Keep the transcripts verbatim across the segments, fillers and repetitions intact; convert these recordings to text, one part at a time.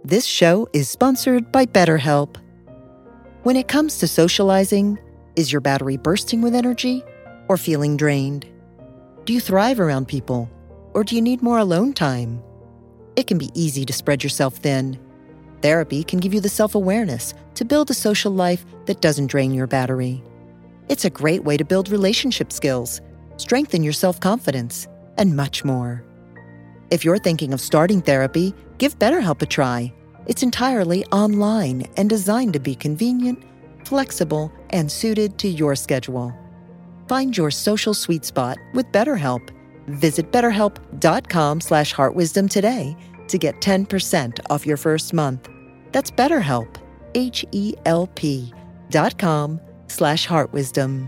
This show is sponsored by BetterHelp. When it comes to socializing, is your battery bursting with energy or feeling drained? Do you thrive around people, or do you need more alone time? It can be easy to spread yourself thin. Therapy can give you the self-awareness to build a social life that doesn't drain your battery. It's a great way to build relationship skills, strengthen your self-confidence, and much more. If you're thinking of starting therapy, give BetterHelp a try. It's entirely online and designed to be convenient, flexible, and suited to your schedule. Find your social sweet spot with BetterHelp. Visit betterhelp.com slash heartwisdom today to get ten percent off your first month. That's BetterHelp, H-E-L-P dot com slash heartwisdom.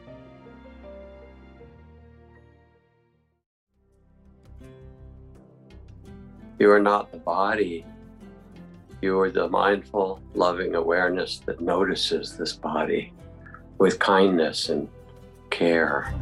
You are not the body. You are the mindful, loving awareness that notices this body with kindness and care.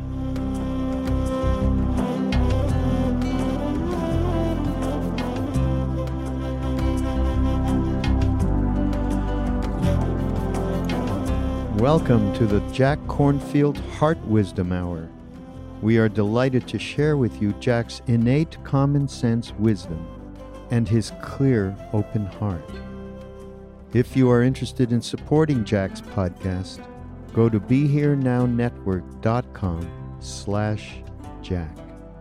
Welcome to the Jack Kornfield Heart Wisdom Hour. We are delighted to share with you Jack's innate common sense wisdom and his clear, open heart. If you are interested in supporting Jack's podcast, go to BeHereNowNetwork.com slash Jack.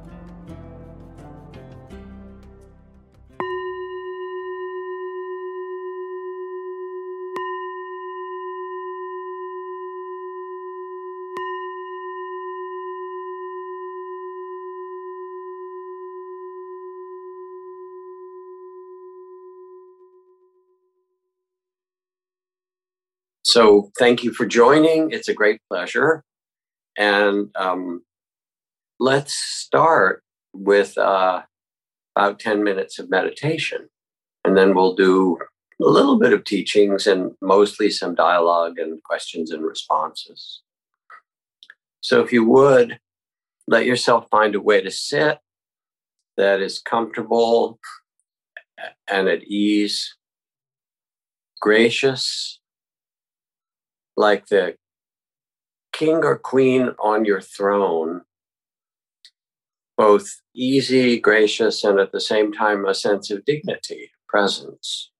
So thank you for joining. It's a great pleasure. And um, let's start with uh, about ten minutes of meditation. And then we'll do a little bit of teachings and mostly some dialogue and questions and responses. So if you would, let yourself find a way to sit that is comfortable and at ease, gracious, like the king or queen on your throne, both easy, gracious, and at the same time a sense of dignity, presence.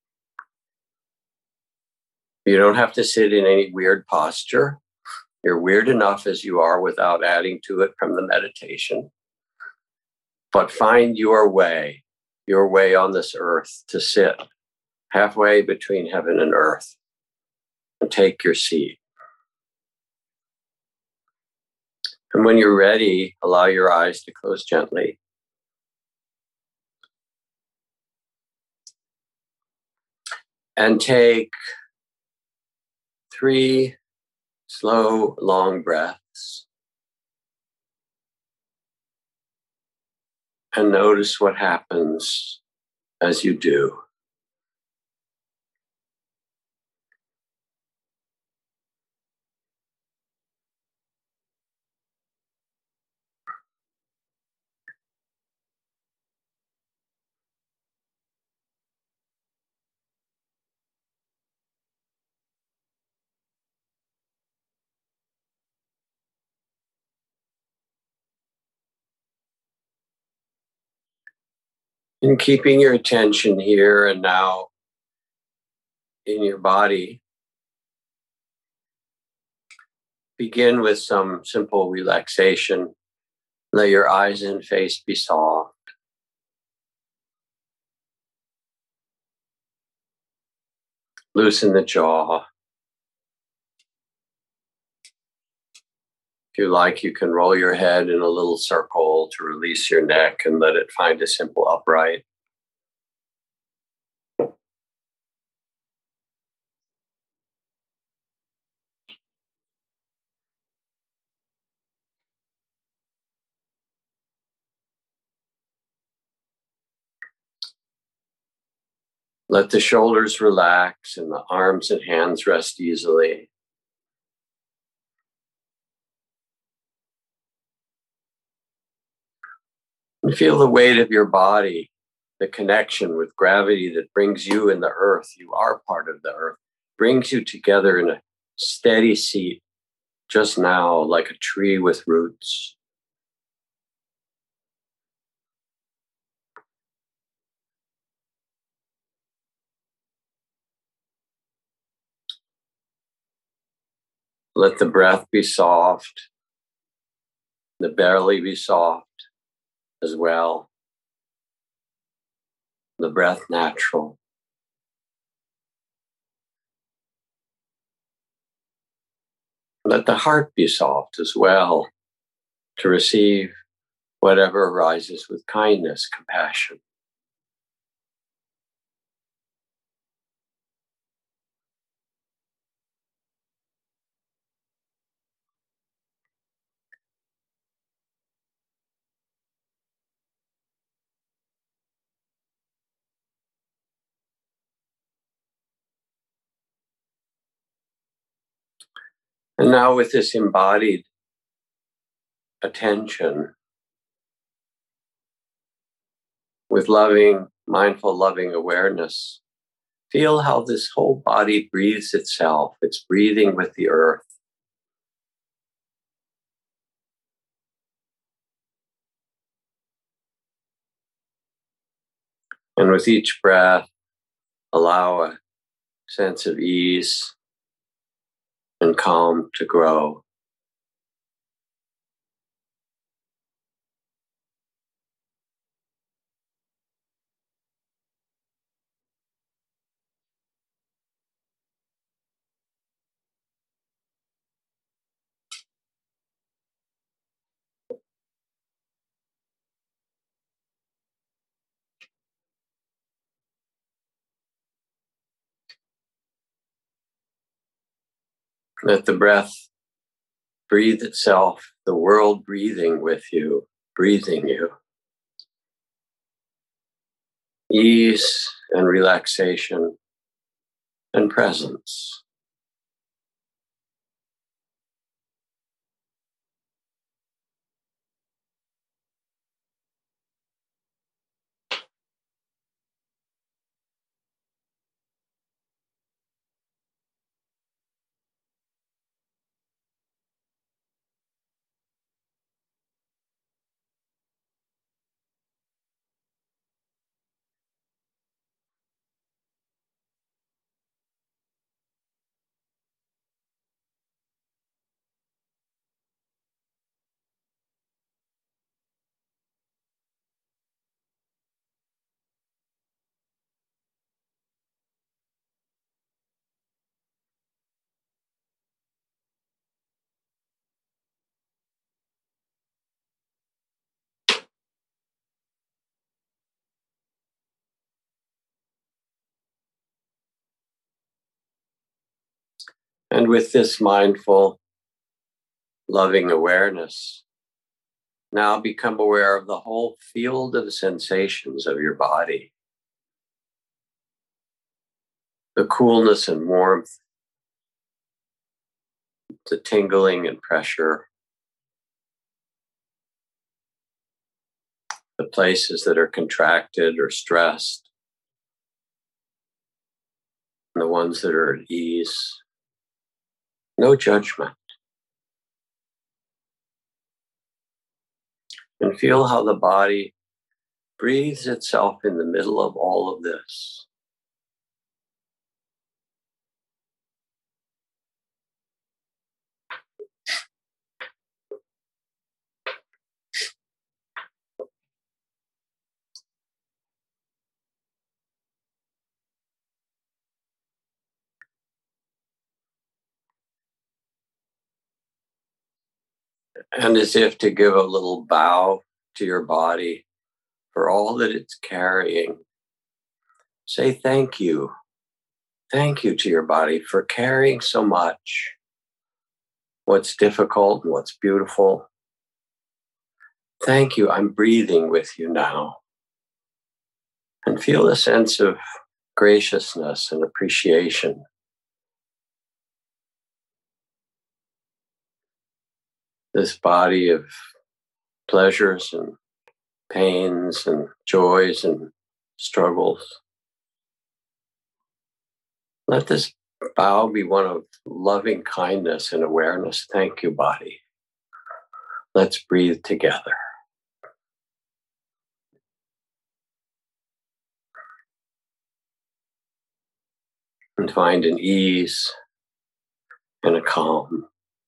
You don't have to sit in any weird posture. You're weird enough as you are without adding to it from the meditation. But find your way, your way on this earth to sit halfway between heaven and earth. And take your seat. And when you're ready, allow your eyes to close gently. And take three slow, long breaths. And notice what happens as you do. And keeping your attention here and now in your body, begin with some simple relaxation. Let your eyes and face be soft. Loosen the jaw. If you like, you can roll your head in a little circle to release your neck and let it find a simple upright. Let the shoulders relax and the arms and hands rest easily. And feel the weight of your body the connection with gravity that brings you in the earth. You are part of the earth, brings you together in a steady seat just now, like a tree with roots. Let the breath be soft, the belly be soft as well, the breath natural. Let the heart be soft as well, to receive whatever arises with kindness, compassion. And now with this embodied attention, with loving, mindful, loving awareness, feel how this whole body breathes itself. It's breathing with the earth. And with each breath, allow a sense of ease and calm to grow. Let the breath breathe itself, the world breathing with you, breathing you. Ease and relaxation and presence. And with this mindful, loving awareness, now become aware of the whole field of sensations of your body. The coolness and warmth, the tingling and pressure, the places that are contracted or stressed, and the ones that are at ease. No judgment. And feel how the body breathes itself in the middle of all of this. And as if to give a little bow to your body for all that it's carrying, say thank you. Thank you to your body for carrying so much. What's difficult and what's beautiful. Thank you. I'm breathing with you now. And feel a sense of graciousness and appreciation. This body of pleasures and pains and joys and struggles. Let this bow be one of loving kindness and awareness. Thank you, body. Let's breathe together. And find an ease and a calm.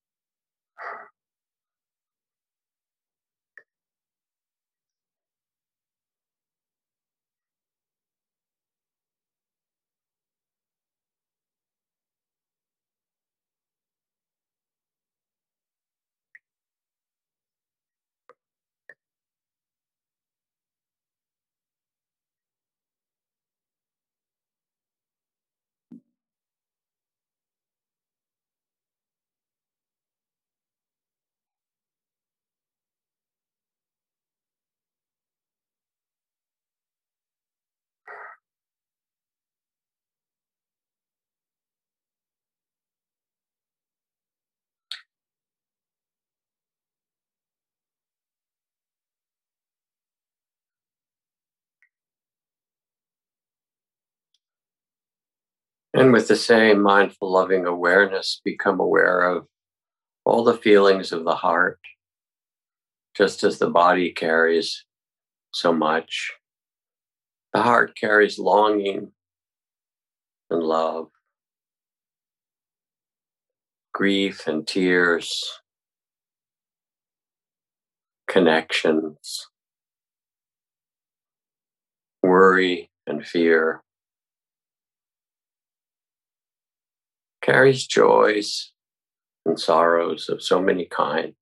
And with the same mindful, loving awareness, become aware of all the feelings of the heart, just as the body carries so much. The heart carries longing and love, grief and tears, connections, worry and fear. Carries joys and sorrows of so many kinds.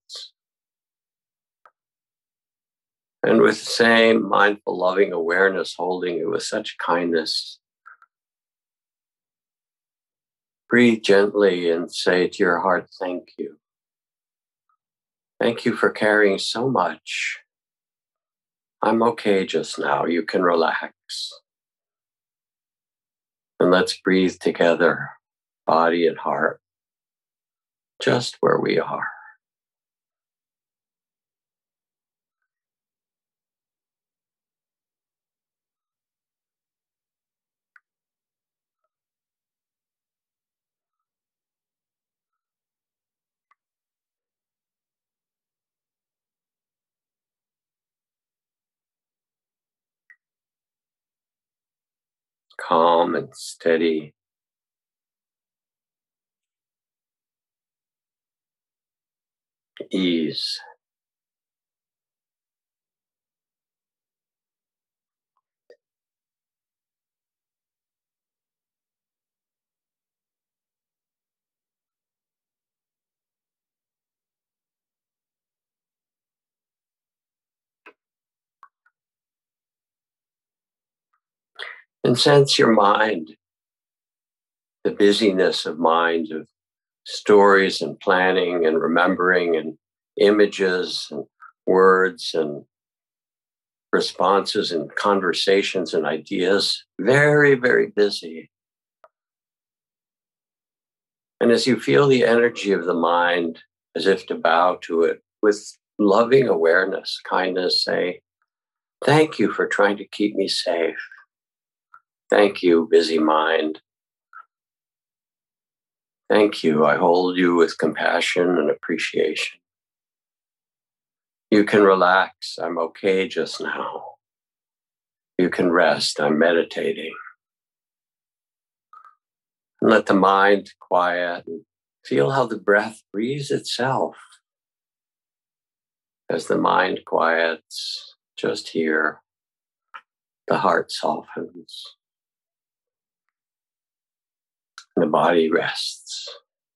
And with the same mindful, loving awareness, holding it with such kindness, breathe gently and say to your heart, thank you. Thank you for carrying so much. I'm okay just now. You can relax. And let's breathe together, body and heart, just where we are. Calm and steady. Ease. And sense your mind, the busyness of mind, of stories and planning and remembering and images and words and responses and conversations and ideas. Very, very busy. And as you feel the energy of the mind, as if to bow to it with loving awareness, kindness, say, thank you for trying to keep me safe. Thank you, busy mind. Thank you. I hold you with compassion and appreciation. You can relax. I'm okay just now. You can rest. I'm meditating. And let the mind quiet and feel how the breath breathes itself. As the mind quiets, just here, the heart softens. And the body rests.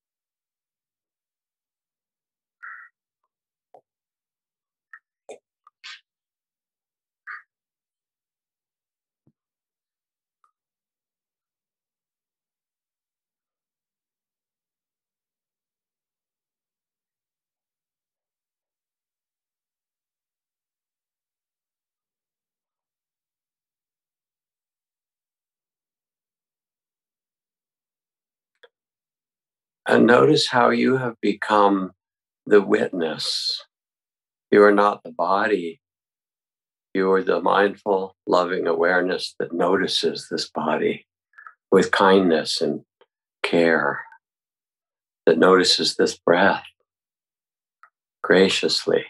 And notice how you have become the witness. You are not the body. You are the mindful, loving awareness that notices this body with kindness and care, that notices this breath graciously.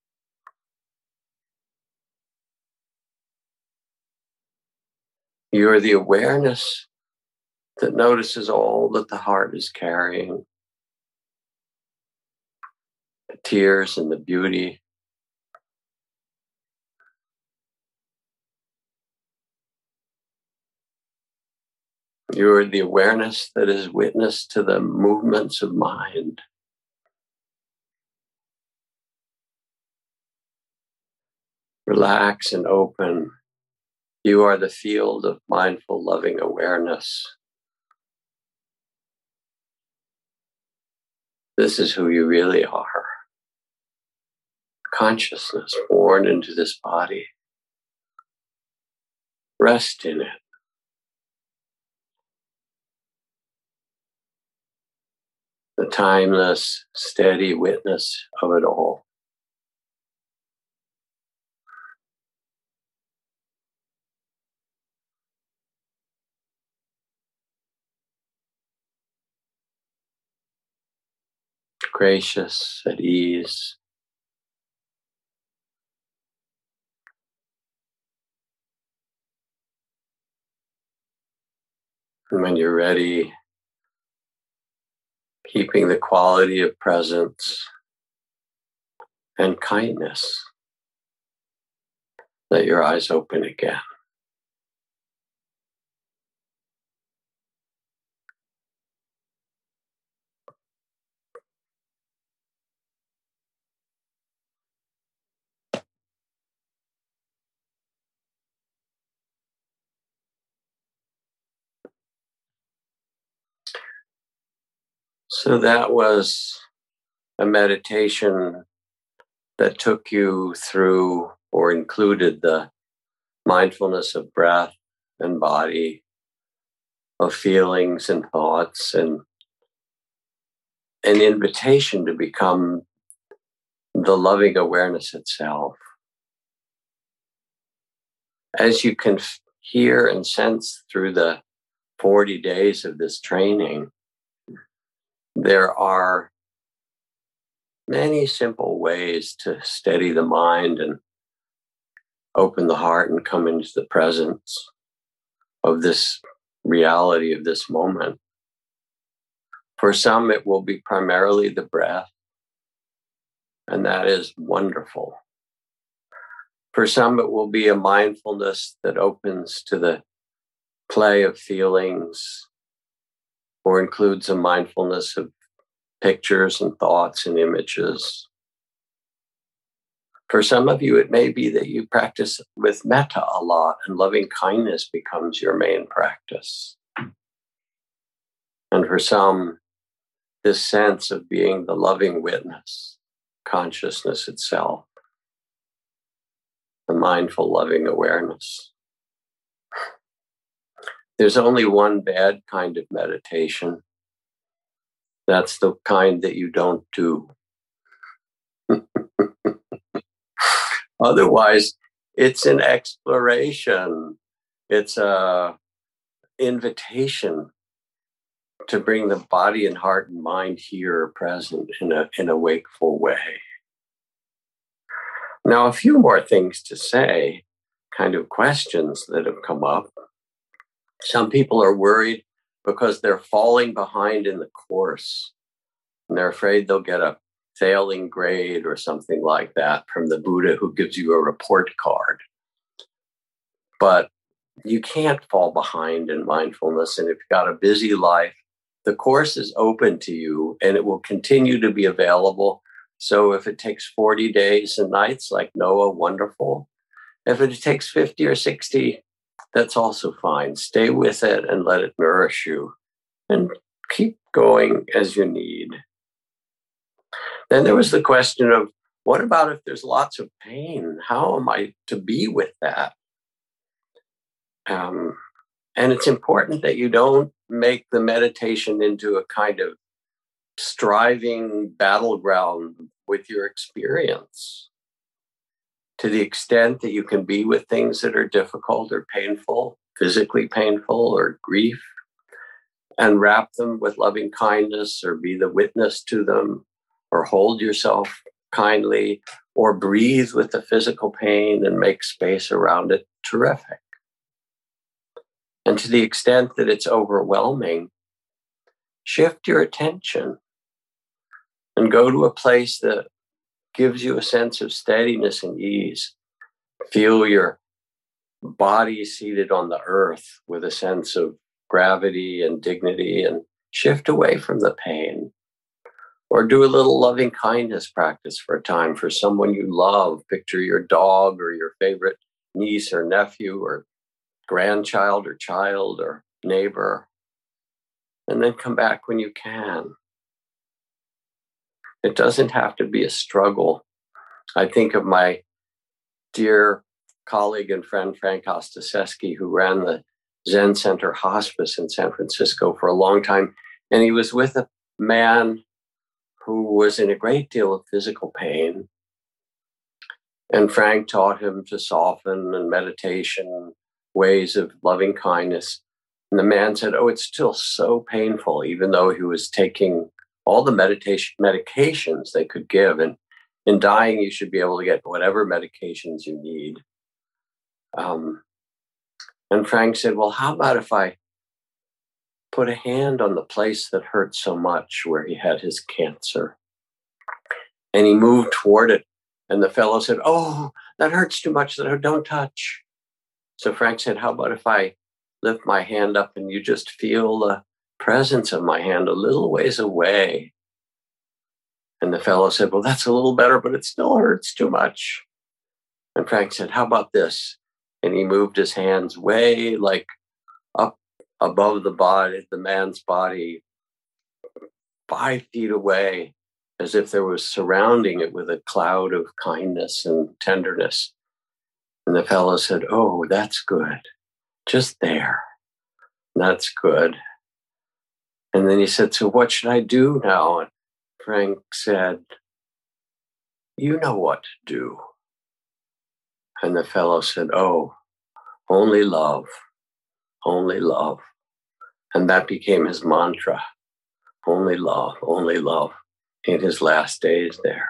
You are the awareness that notices all that the heart is carrying, the tears and the beauty. You are the awareness that is witness to the movements of mind. Relax and open. You are the field of mindful, loving awareness. This is who you really are. Consciousness born into this body. Rest in it. The timeless, steady witness of it all. Gracious, at ease. And when you're ready, keeping the quality of presence and kindness, let your eyes open again. So that was a meditation that took you through or included the mindfulness of breath and body, of feelings and thoughts, and an invitation to become the loving awareness itself. As you can f- hear and sense through the forty days of this training, there are many simple ways to steady the mind and open the heart and come into the presence of this reality of this moment. For some, it will be primarily the breath, and that is wonderful. For some, it will be a mindfulness that opens to the play of feelings or includes a mindfulness of pictures and thoughts and images. For some of you, it may be that you practice with metta a lot and loving kindness becomes your main practice. And for some, this sense of being the loving witness, consciousness itself, the mindful, loving awareness. There's only one bad kind of meditation. That's the kind that you don't do. Otherwise, it's an exploration. It's a invitation to bring the body and heart and mind here present in a, in a wakeful way. Now, a few more things to say, kind of questions that have come up. Some people are worried because they're falling behind in the course, and they're afraid they'll get a failing grade or something like that from the Buddha who gives you a report card. But you can't fall behind in mindfulness, and if you've got a busy life, the course is open to you and it will continue to be available. So if it takes forty days and nights like Noah, wonderful. If it takes fifty or sixty, that's also fine. Stay with it and let it nourish you and keep going as you need. Then there was the question of, what about if there's lots of pain? How am I to be with that? Um, and it's important that you don't make the meditation into a kind of striving battleground with your experience. to the extent that you can be with things that are difficult or painful, physically painful or grief, and wrap them with loving kindness or be the witness to them or hold yourself kindly or breathe with the physical pain and make space around it, terrific. And to the extent that it's overwhelming, shift your attention and go to a place that gives you a sense of steadiness and ease. Feel your body seated on the earth with a sense of gravity and dignity, and shift away from the pain. Or do a little loving kindness practice for a time for someone you love. Picture your dog or your favorite niece or nephew or grandchild or child or neighbor. And then come back when you can. It doesn't have to be a struggle. I think of my dear colleague and friend, Frank Ostaseski, who ran the Zen Center Hospice in San Francisco for a long time. And he was with a man who was in a great deal of physical pain. And Frank taught him to soften and meditation, ways of loving kindness. And the man said, oh, it's still so painful, even though he was taking all the meditation medications they could give. And in dying, you should be able to get whatever medications you need. Um, and Frank said, well, how about if I put a hand on the place that hurt so much where he had his cancer? And he moved toward it. And the fellow said, oh, that hurts too much. Don't touch. So Frank said, how about if I lift my hand up and you just feel the presence of my hand a little ways away? And the fellow said, well, that's a little better, but it still hurts too much. And Frank said, how about this? And he moved his hands way like up above the body, the man's body, five feet away, as if there was surrounding it with a cloud of kindness and tenderness. And the fellow said, oh, that's good. Just there. That's good. And then he said, so what should I do now? And Frank said, you know what to do. And the fellow said, oh, only love, only love. And that became his mantra, only love, only love, in his last days there.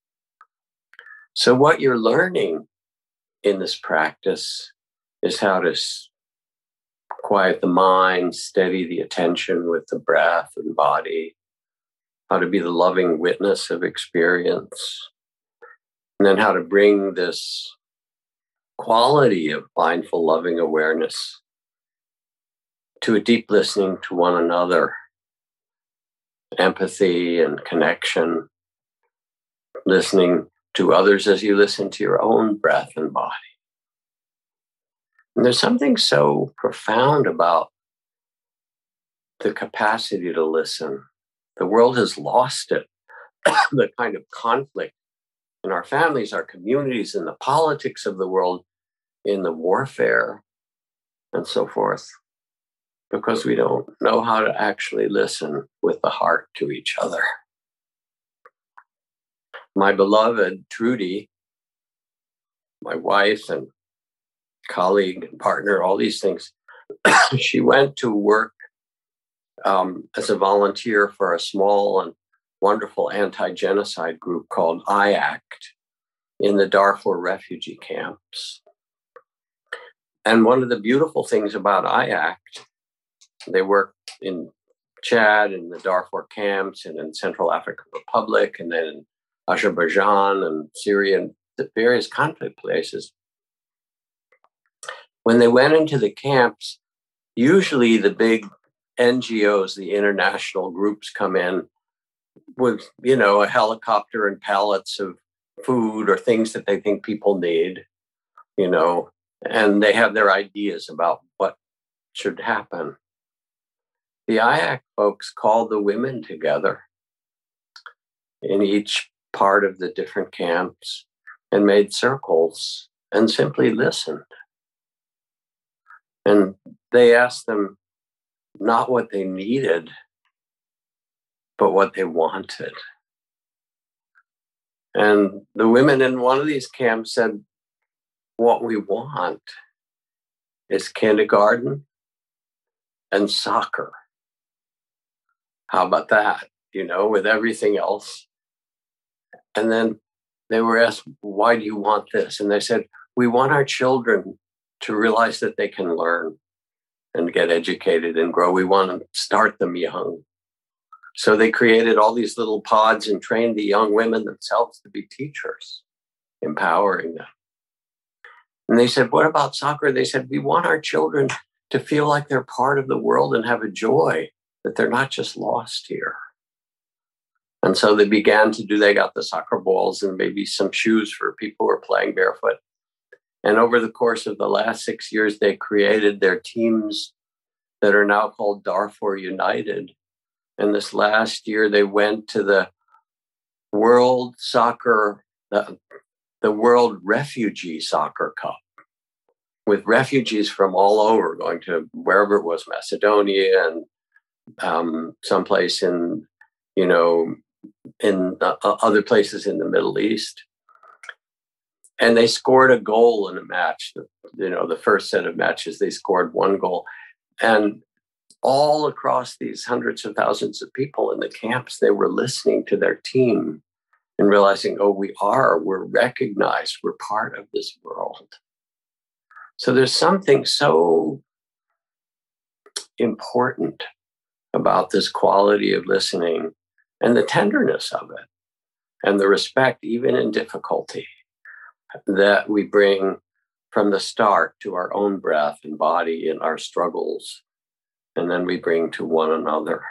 So what you're learning in this practice is how to quiet the mind, steady the attention with the breath and body, how to be the loving witness of experience, and then how to bring this quality of mindful, loving awareness to a deep listening to one another, empathy and connection, listening to others as you listen to your own breath and body. And there's something so profound about the capacity to listen. The world has lost it. The kind of conflict in our families, our communities, in the politics of the world, in the warfare, and so forth, because we don't know how to actually listen with the heart to each other. My beloved Trudy, my wife and colleague and partner, all these things, she went to work um, as a volunteer for a small and wonderful anti-genocide group called I ACT in the Darfur refugee camps. And one of the beautiful things about I ACT, they work in Chad, in the Darfur camps, and in Central African Republic, and then in Azerbaijan and Syria, and the various conflict places. When they went into the camps, usually the big N G Os, the international groups, come in with, you know, a helicopter and pallets of food or things that they think people need, you know, and they have their ideas about what should happen. The I ACT folks called the women together in each part of the different camps and made circles and simply listened. And they asked them not what they needed, but what they wanted. And the women in one of these camps said, what we want is kindergarten and soccer. How about that? You know, with everything else. And then they were asked, why do you want this? And they said, we want our children to realize that they can learn and get educated and grow. We want to start them young. So they created all these little pods and trained the young women themselves to be teachers, empowering them. And they said, what about soccer? They said, we want our children to feel like they're part of the world and have a joy, that they're not just lost here. And so they began to do, they got the soccer balls and maybe some shoes for people who are playing barefoot. And over the course of the last six years, they created their teams that are now called Darfur United. And this last year, they went to the World Soccer, the, the World Refugee Soccer Cup, with refugees from all over, going to wherever it was, Macedonia and um, someplace in, you know, in uh, other places in the Middle East. And they scored a goal in a match. You know, the first set of matches, they scored one goal. And all across these hundreds of thousands of people in the camps, they were listening to their team and realizing, oh, we are, we're recognized, we're part of this world. So there's something so important about this quality of listening and the tenderness of it and the respect, even in difficulty, that we bring from the start to our own breath and body and our struggles, and then we bring to one another.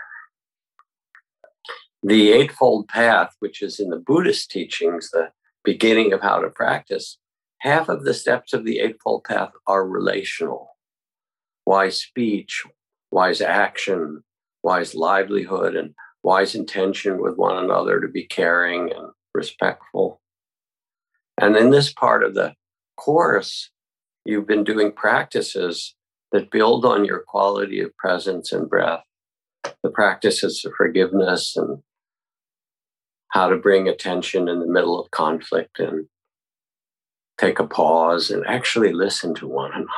The Eightfold Path, which is in the Buddhist teachings, the beginning of how to practice, half of the steps of the Eightfold Path are relational. Wise speech, wise action, wise livelihood, and wise intention with one another to be caring and respectful. And in this part of the course, you've been doing practices that build on your quality of presence and breath, the practices of forgiveness and how to bring attention in the middle of conflict and take a pause and actually listen to one another.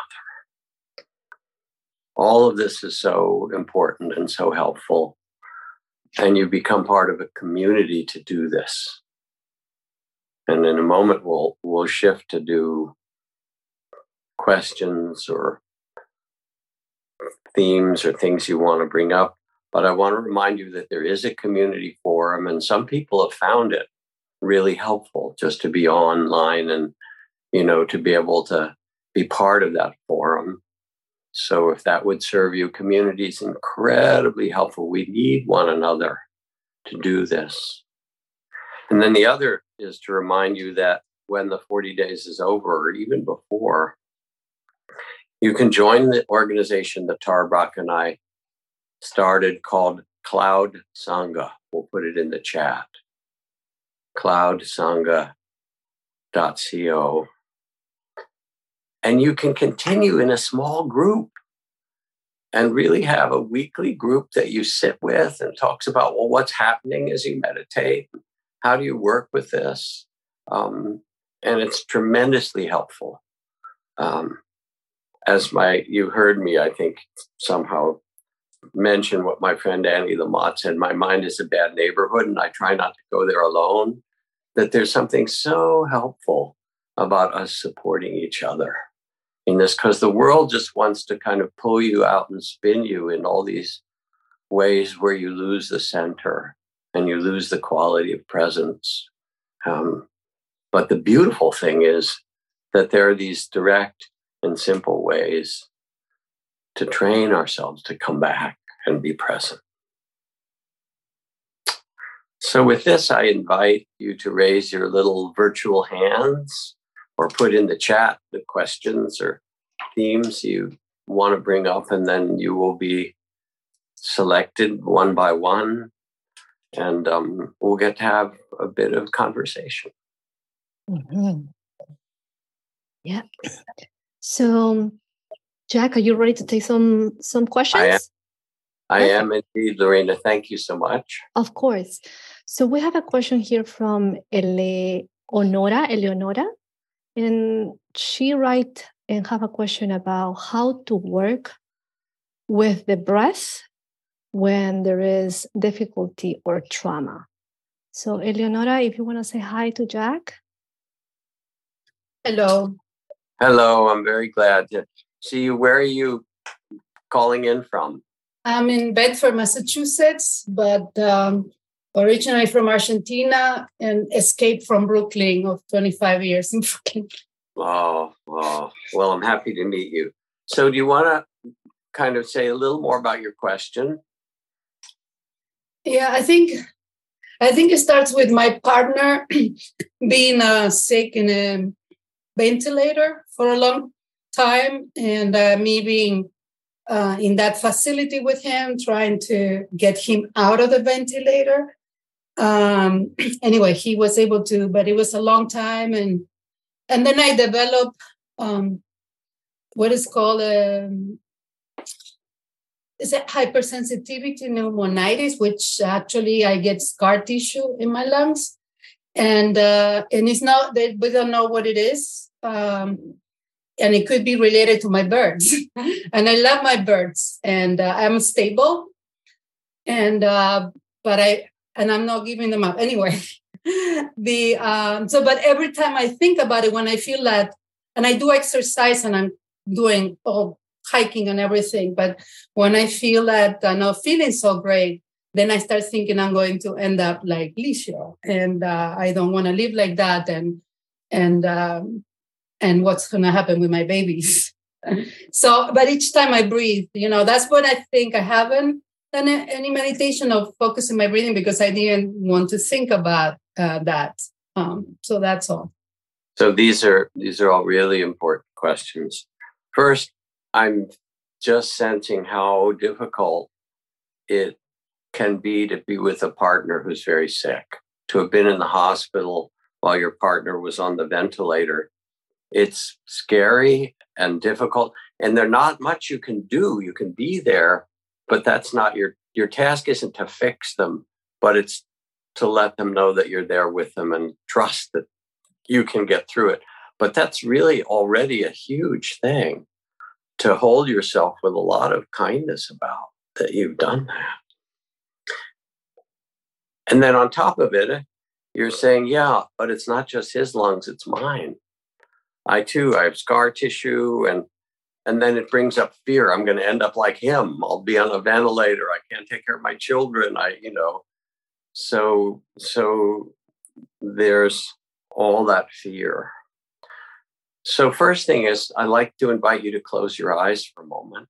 All of this is so important and so helpful. And you become part of a community to do this. And in a moment, we'll, we'll shift to do questions or themes or things you want to bring up. But I want to remind you that there is a community forum, and some people have found it really helpful just to be online and, you know, to be able to be part of that forum. So if that would serve you, community is incredibly helpful. We need one another to do this. And then the other is to remind you that when the forty days is over, or even before, you can join the organization that Tara Brach and I started called Cloud Sangha. We'll put it in the chat. cloud sangha dot co. And you can continue in a small group and really have a weekly group that you sit with and talks about, well, what's happening as you meditate? How do you work with this? Um, and it's tremendously helpful. Um, as my, you heard me, I think, somehow mention what my friend Annie Lamott said, my mind is a bad neighborhood and I try not to go there alone, that there's something so helpful about us supporting each other in this, because the world just wants to kind of pull you out and spin you in all these ways where you lose the center and you lose the quality of presence. Um, but the beautiful thing is that there are these direct and simple ways to train ourselves to come back and be present. So with this, I invite you to raise your little virtual hands or put in the chat the questions or themes you want to bring up, and then you will be selected one by one, and um, we'll get to have a bit of conversation. Mm-hmm. Yeah. So, Jack, are you ready to take some some questions? I am. I am indeed, Lorena. Thank you so much. Of course. So we have a question here from Eleonora. Eleonora. And she write and have a question about how to work with the breath when there is difficulty or trauma. So Eleonora, if you want to say hi to Jack. Hello. Hello, I'm very glad to see you. Where are you calling in from? I'm in Bedford, Massachusetts, but um, originally from Argentina and escaped from Brooklyn of twenty-five years in Brooklyn. Oh, oh, well, I'm happy to meet you. So do you want to kind of say a little more about your question? Yeah, I think I think it starts with my partner being uh, sick in a ventilator for a long time, and uh, me being uh, in that facility with him, trying to get him out of the ventilator. Um, anyway, he was able to, but it was a long time, and and then I developed um, what is called um, is it hypersensitivity pneumonitis, which actually I get scar tissue in my lungs, and uh, and it's not that we don't know what it is, um, and it could be related to my birds, and I love my birds, and uh, I'm stable, and uh, but I and I'm not giving them up anyway. the um, so, but every time I think about it, when I feel that, and I do exercise, and I'm doing all hiking and everything, but when I feel that I'm not feeling so great, then I start thinking I'm going to end up like Licio, and uh, I don't want to live like that, and and um, and what's going to happen with my babies. So, but each time I breathe, you know, that's what I think. I haven't done any meditation of focusing my breathing because I didn't want to think about uh, that. Um, so that's all. So these are these are all really important questions. First, I'm just sensing how difficult it can be to be with a partner who's very sick, to have been in the hospital while your partner was on the ventilator. It's scary and difficult, and there's not much you can do. You can be there, but that's not your, your task isn't to fix them, but it's to let them know that you're there with them and trust that you can get through it. But that's really already a huge thing to hold yourself with a lot of kindness about, that you've done that. And then on top of it, you're saying, yeah, but it's not just his lungs, it's mine. I too, I have scar tissue, and and then it brings up fear. I'm going to end up like him. I'll be on a ventilator. I can't take care of my children. I, you know, so so there's all that fear. So first thing is, I'd like to invite you to close your eyes for a moment.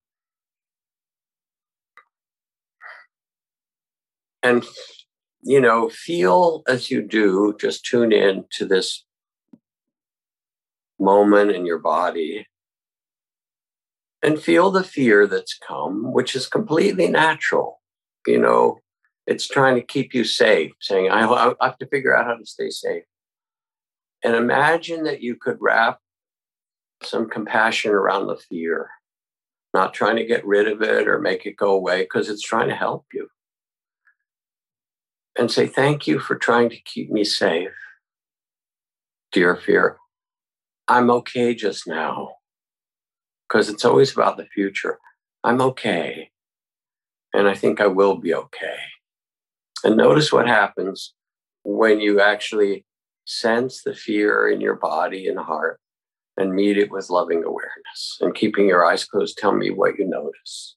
And, you know, feel as you do, just tune in to this moment in your body and feel the fear that's come, which is completely natural. You know, it's trying to keep you safe, saying, I, I have to figure out how to stay safe. And imagine that you could wrap some compassion around the fear, not trying to get rid of it or make it go away, because it's trying to help you. And say, thank you for trying to keep me safe. Dear fear, I'm okay just now, because it's always about the future. I'm okay. And I think I will be okay. And notice what happens when you actually sense the fear in your body and heart and meet it with loving awareness. And keeping your eyes closed, tell me what you notice.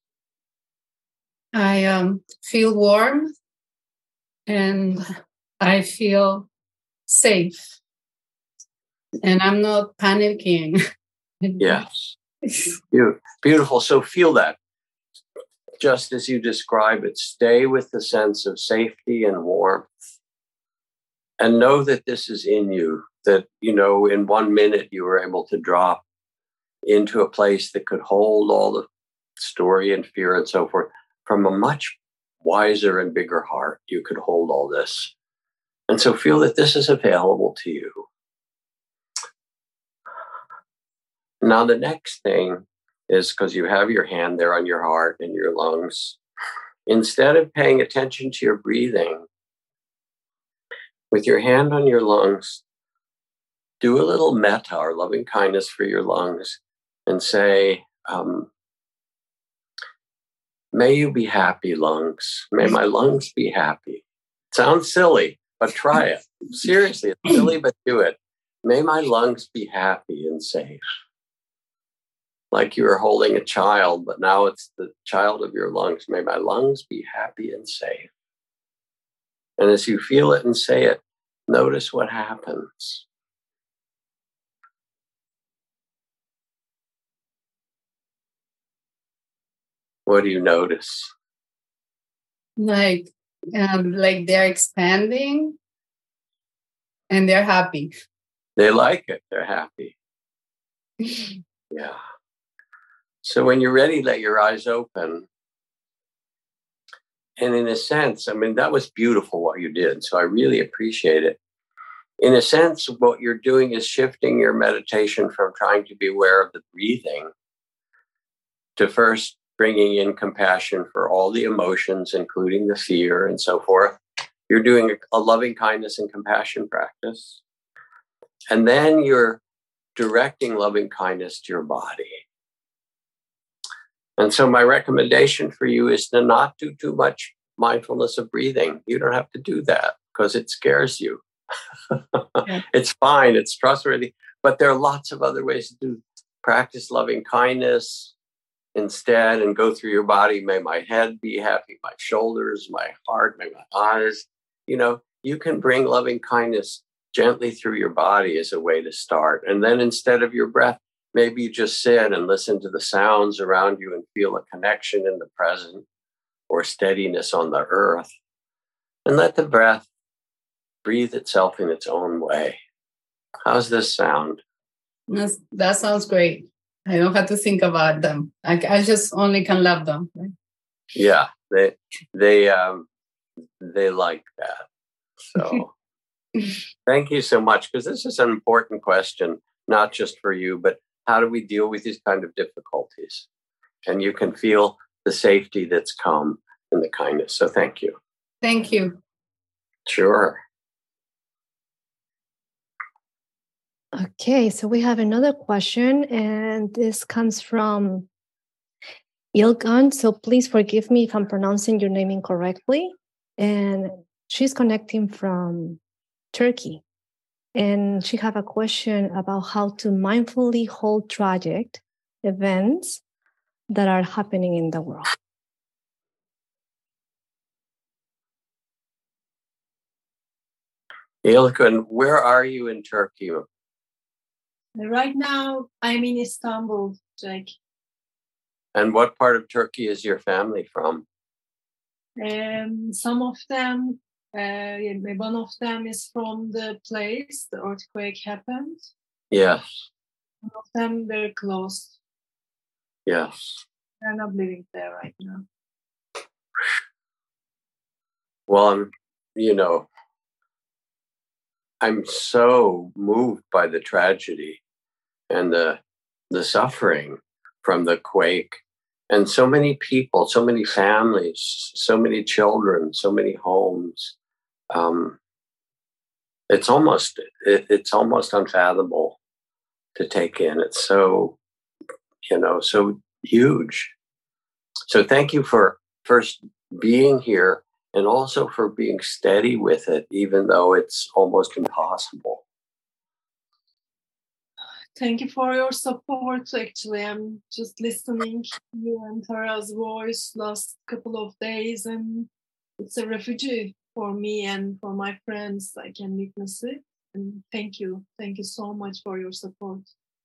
I um, feel warm and I feel safe. And I'm not panicking. Yes. Beautiful. So feel that. Just as you describe it, stay with the sense of safety and warmth. And know that this is in you, that, you know, in one minute you were able to drop into a place that could hold all the story and fear and so forth. From a much wiser and bigger heart, you could hold all this. And so feel that this is available to you. Now, the next thing is, because you have your hand there on your heart and your lungs, instead of paying attention to your breathing, with your hand on your lungs, do a little metta or loving kindness for your lungs and say, um, may you be happy, lungs. May my lungs be happy. Sounds silly, but try it. Seriously, it's silly, but do it. May my lungs be happy and safe. Like you were holding a child, but now it's the child of your lungs. May my lungs be happy and safe. And as you feel it and say it, notice what happens. What do you notice? Like, um, like they're expanding and they're happy. They like it. They're happy. Yeah. So when you're ready, let your eyes open. And in a sense, I mean, that was beautiful what you did. So I really appreciate it. In a sense, what you're doing is shifting your meditation from trying to be aware of the breathing to first bringing in compassion for all the emotions, including the fear and so forth. You're doing a, a loving kindness and compassion practice. And then you're directing loving kindness to your body. And so my recommendation for you is to not do too much mindfulness of breathing. You don't have to do that because it scares you. Yeah. It's fine. It's trustworthy. But there are lots of other ways to do practice loving kindness instead and go through your body. May my head be happy, my shoulders, my heart, may my eyes. You know, you can bring loving kindness gently through your body as a way to start. And then instead of your breath, maybe you just sit and listen to the sounds around you and feel a connection in the present or steadiness on the earth. And let the breath breathe itself in its own way. How's this sound? That's, that sounds great. I don't have to think about them. I, I just only can love them. Right? Yeah, they they um, they like that. So thank you so much, because this is an important question, not just for you, but how do we deal with these kind of difficulties? And you can feel the safety that's come in the kindness. So thank you. Thank you. Sure. Okay, so we have another question, and this comes from Ilgan. So please forgive me if I'm pronouncing your name incorrectly. And she's connecting from Turkey. And she have a question about how to mindfully hold tragic events that are happening in the world. Ilkan, where are you in Turkey? Right now, I'm in Istanbul, Jack. And what part of Turkey is your family from? Um, some of them, uh, one of them is from the place the earthquake happened. Yes. One of them very close. Yes. They're not living there right now. Well, I'm, you know, I'm so moved by the tragedy and the the suffering from the quake, and so many people, so many families, so many children, so many homes. Um, it's almost it, it's almost unfathomable to take in. It's so, you know, so huge. So thank you for first being here and also for being steady with it, even though it's almost impossible. Thank you for your support. Actually, I'm just listening to you and Tara's voice last couple of days, and it's a refugee for me and for my friends. I can witness it. And thank you. Thank you so much for your support.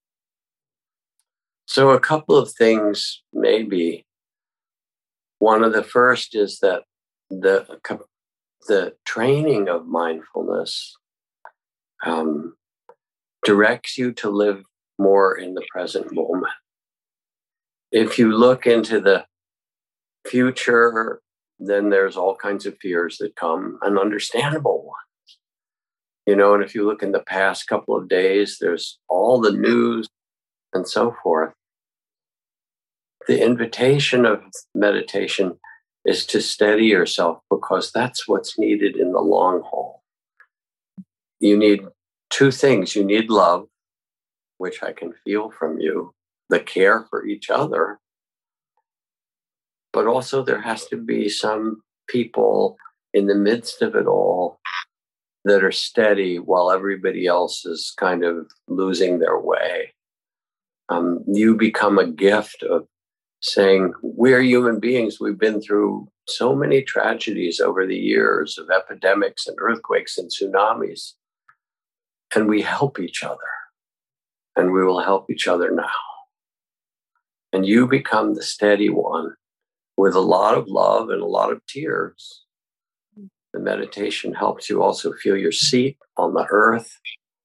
So a couple of things, maybe. One of the first is that the the training of mindfulness um, directs you to live more in the present moment. If you look into the future, then there's all kinds of fears that come, and understandable ones. You know, and if you look in the past couple of days, there's all the news and so forth. The invitation of meditation is to steady yourself, because that's what's needed in the long haul. You need two things. You need love, which I can feel from you, the care for each other. But also there has to be some people in the midst of it all that are steady while everybody else is kind of losing their way. Um, you become a gift of saying, we're human beings. We've been through so many tragedies over the years of epidemics and earthquakes and tsunamis. And we help each other. And we will help each other now. And you become the steady one with a lot of love and a lot of tears. The meditation helps you also feel your seat on the earth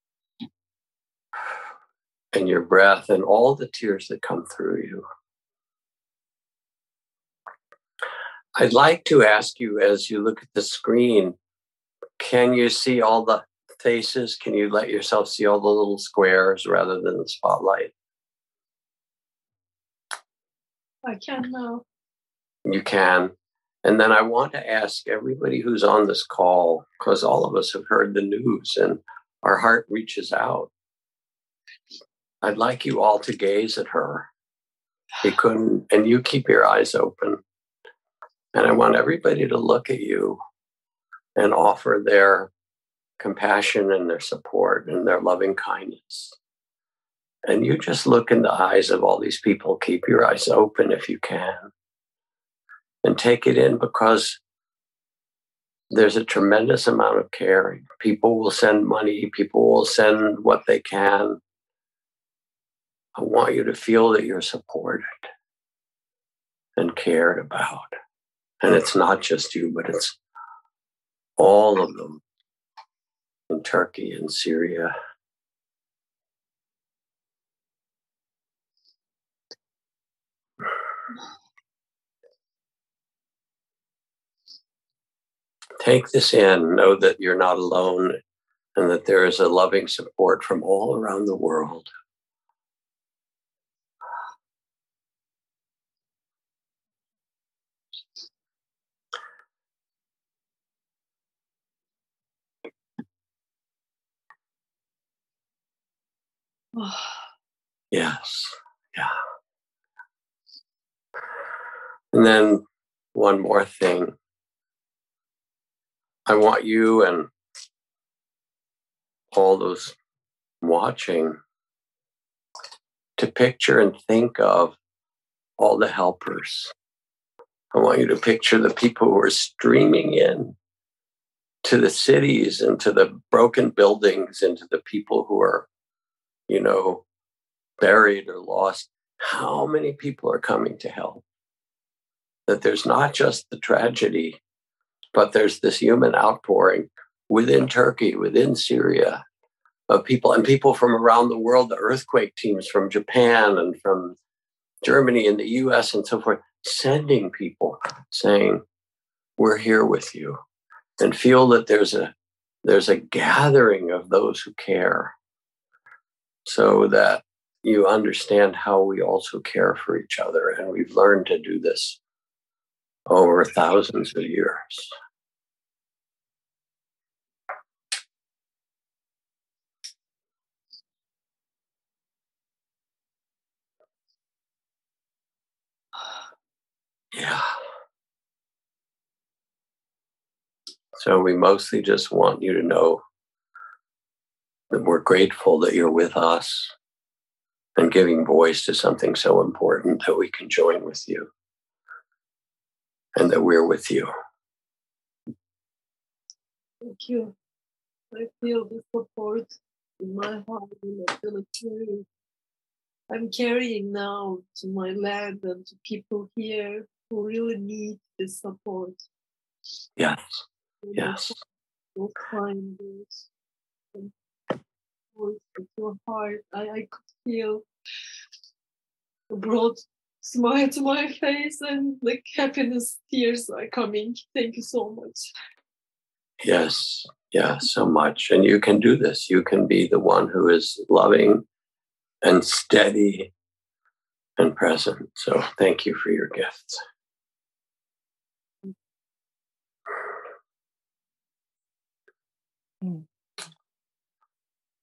and your breath and all the tears that come through you. I'd like to ask you, as you look at the screen, can you see all the faces? Can you let yourself see all the little squares rather than the spotlight? I can now. You can. And then I want to ask everybody who's on this call, because all of us have heard the news and our heart reaches out. I'd like you all to gaze at her. You couldn't, and you keep your eyes open. And I want everybody to look at you and offer their compassion and their support and their loving kindness. And you just look in the eyes of all these people. Keep your eyes open if you can. And take it in, because there's a tremendous amount of caring. People will send money. People will send what they can. I want you to feel that you're supported and cared about. And it's not just you, but it's all of them in Turkey and Syria. Take this in. Know that you're not alone and that there is a loving support from all around the world. Yes. Yeah. And then one more thing. I want you and all those watching to picture and think of all the helpers. I want you to picture the people who are streaming in to the cities and to the broken buildings and to the people who are, you know, buried or lost. How many people are coming to help? That there's not just the tragedy, but there's this human outpouring within Turkey, within Syria, of people and people from around the world, the earthquake teams from Japan and from Germany and the U S and so forth, sending people saying, we're here with you, and feel that there's a there's a gathering of those who care, so that you understand how we also care for each other. And we've learned to do this over thousands of years. Yeah. So we mostly just want you to know that we're grateful that you're with us and giving voice to something so important, that we can join with you and that we're with you. Thank you. I feel the support in my heart, and I feel it carrying. I'm carrying now to my land and to people here who really need this support. Yes. And Yes. You'll find this voice of your heart. I, I could feel a broad smile to my face, and like happiness tears are coming. Thank you so much. Yes. Yeah, so much. And you can do this. You can be the one who is loving and steady and present. So thank you for your gifts. Mm.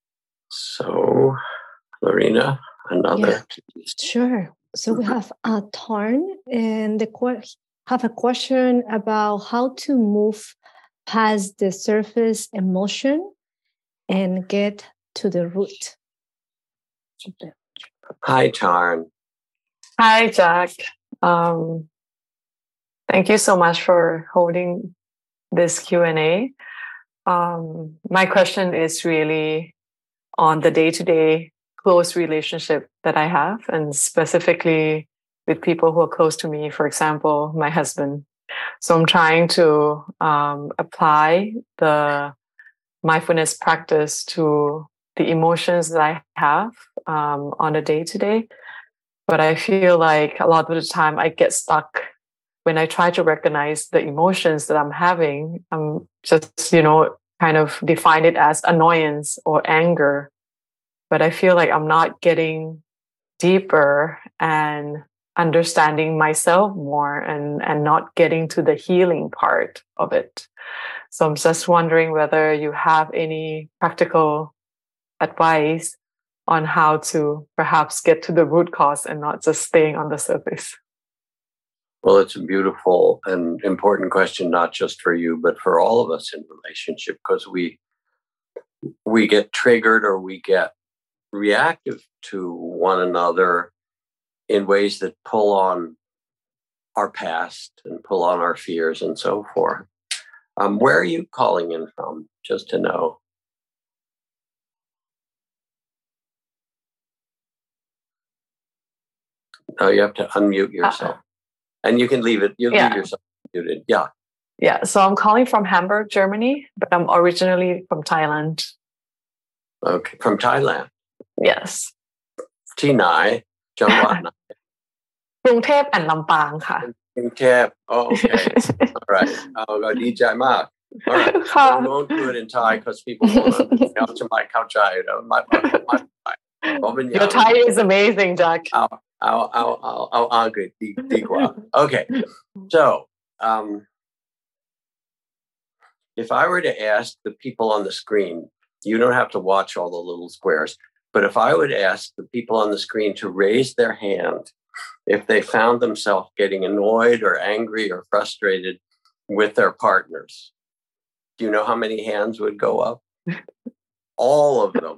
So, Lorena, another. Yeah, sure. So we have a turn, and the que- have a question about how to move past the surface emotion and get to the root. Hi, Tarn. Hi, Jack. Um, thank you so much for holding this Q and A. Um, my question is really on the day-to-day close relationship that I have, and specifically with people who are close to me, for example, my husband. So I'm trying to um, apply the mindfulness practice to the emotions that I have um, on a day-to-day. But I feel like a lot of the time I get stuck when I try to recognize the emotions that I'm having. I'm just, you know, kind of define it as annoyance or anger. But I feel like I'm not getting deeper and understanding myself more and, and not getting to the healing part of it. So I'm just wondering whether you have any practical advice on how to perhaps get to the root cause and not just staying on the surface. Well, it's a beautiful and important question, not just for you, but for all of us in relationship, because we we get triggered or we get reactive to one another in ways that pull on our past and pull on our fears and so forth. Um, where are you calling in from, just to know? Oh, you have to unmute yourself. Uh, and you can leave it, you yeah. leave yourself muted. Yeah. Yeah, so I'm calling from Hamburg, Germany, but I'm originally from Thailand. Okay, from Thailand. Yes. ที่ไหนจังหวัดไหนกรุงเทพ and ลำปางค่ะกรุงเทพ Oh, okay. All right. เอาก็ดีใจมาก All right. We won't do it in Thai because people won't understand. จะไม่เข้าใจแล้วไม่ไม่ไม่ Your Thai is amazing, Jack. เอาเอาเอาเอาเอาอังกฤษดีดีกว่า Okay. So, um, if I were to ask the people on the screen, you don't have to watch all the little squares, but if I would ask the people on the screen to raise their hand if they found themselves getting annoyed or angry or frustrated with their partners, do you know how many hands would go up? All of them.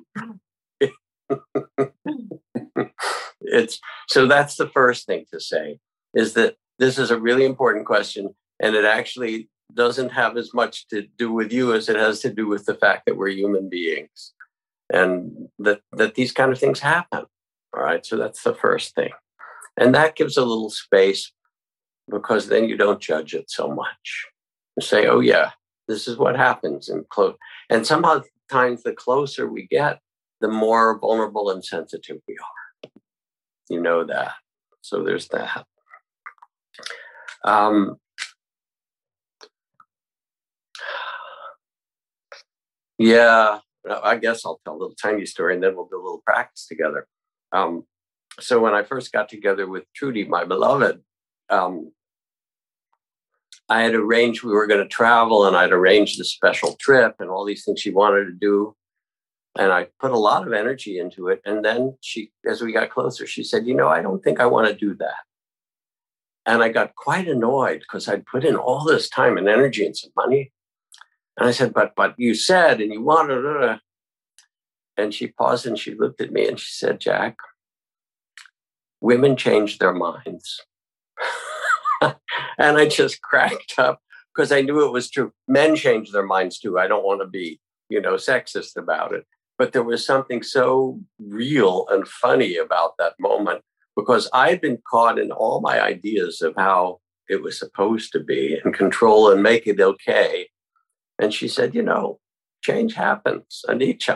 It's so that's the first thing to say, is that this is a really important question, and it actually doesn't have as much to do with you as it has to do with the fact that we're human beings and that, that these kind of things happen. All right. So that's the first thing. And that gives a little space because then you don't judge it so much. You say, oh yeah, this is what happens. And close. And somehow times the closer we get, the more vulnerable and sensitive we are. You know that. So there's that. Um, Yeah, I guess I'll tell a little tiny story and then we'll do a little practice together. Um, so when I first got together with Trudy, my beloved, um, I had arranged, we were going to travel and I'd arranged this special trip and all these things she wanted to do. And I put a lot of energy into it. And then she, as we got closer, she said, you know, I don't think I want to do that. And I got quite annoyed because I'd put in all this time and energy and some money. And I said, but but you said, and you wanted it. And she paused and she looked at me and she said, Jack, women change their minds. And I just cracked up because I knew it was true. Men change their minds too. I don't want to be, you know, sexist about it. But there was something so real and funny about that moment because I'd been caught in all my ideas of how it was supposed to be and control and make it okay. And she said, you know, change happens, anicca.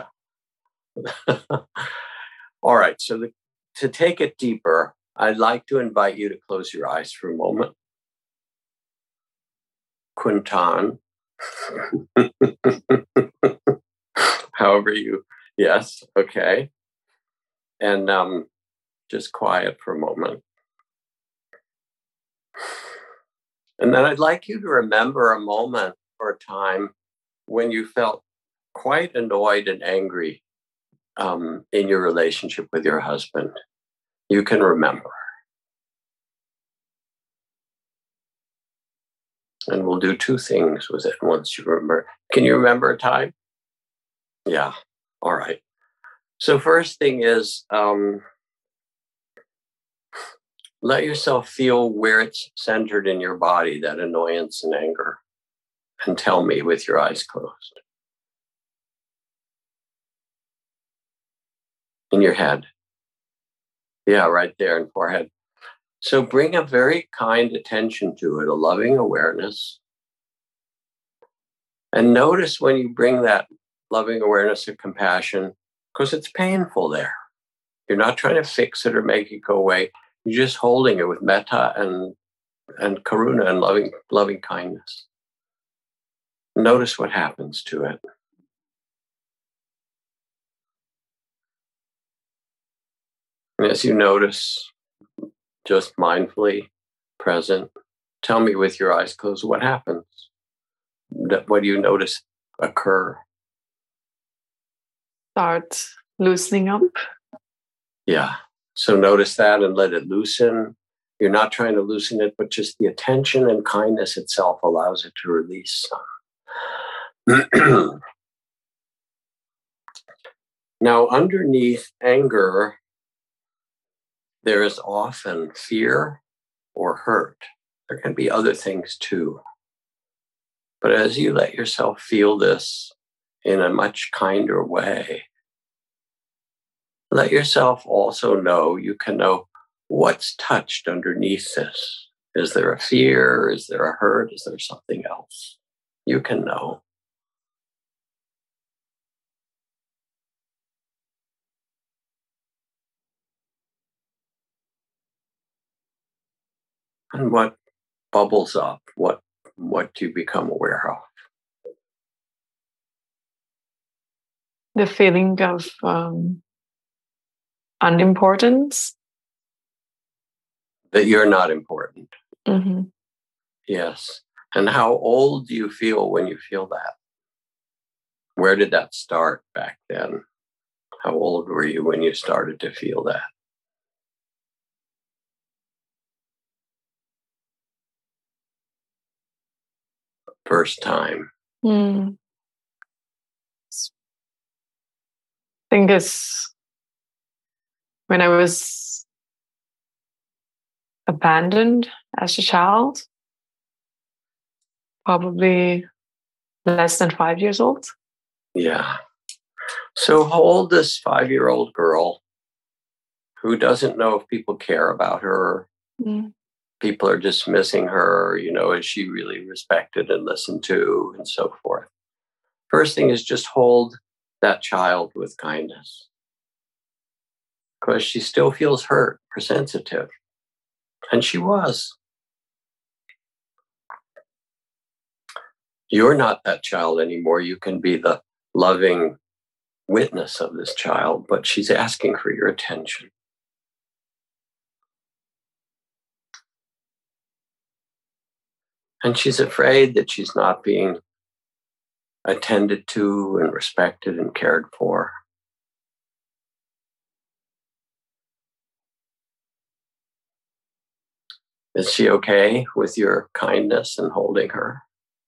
All right. So the, to take it deeper, I'd like to invite you to close your eyes for a moment. Kuntan. However you, yes. Okay. And um, just quiet for a moment. And then I'd like you to remember a moment or a time when you felt quite annoyed and angry um, in your relationship with your husband, you can remember. And we'll do two things with it once you remember. Can you remember a time? Yeah. All right. So first thing is, um, let yourself feel where it's centered in your body, that annoyance and anger, and tell me with your eyes closed. In your head. Yeah, right there in forehead. So bring a very kind attention to it, a loving awareness. And notice when you bring that loving awareness of compassion, because it's painful there. You're not trying to fix it or make it go away. You're just holding it with metta and, and karuna and loving, loving kindness. Notice what happens to it. And as you notice, just mindfully present, tell me with your eyes closed what happens. What do you notice occur? Start loosening up. Yeah. So notice that and let it loosen. You're not trying to loosen it, but just the attention and kindness itself allows it to release some. Now, underneath anger, there is often fear or hurt. There can be other things too. But as you let yourself feel this in a much kinder way, let yourself also know, you can know what's touched underneath this. Is there a fear? Is there a hurt? Is there something else? You can know. And what bubbles up? What, what do you become aware of? The feeling of um, unimportance. That you're not important. Mm-hmm. Yes. And how old do you feel when you feel that? Where did that start back then? How old were you when you started to feel that? First time. Mm. I think it's when I was abandoned as a child, probably less than five years old. Yeah. So hold this five-year-old girl who doesn't know if people care about her. Mm. People are dismissing her, you know, is she really respected and listened to, and so forth. First thing is just hold that child with kindness, because she still feels hurt or sensitive. And she was. You're not that child anymore. You can be the loving witness of this child, but she's asking for your attention. And she's afraid that she's not being attended to and respected and cared for. Is she okay with your kindness and holding her?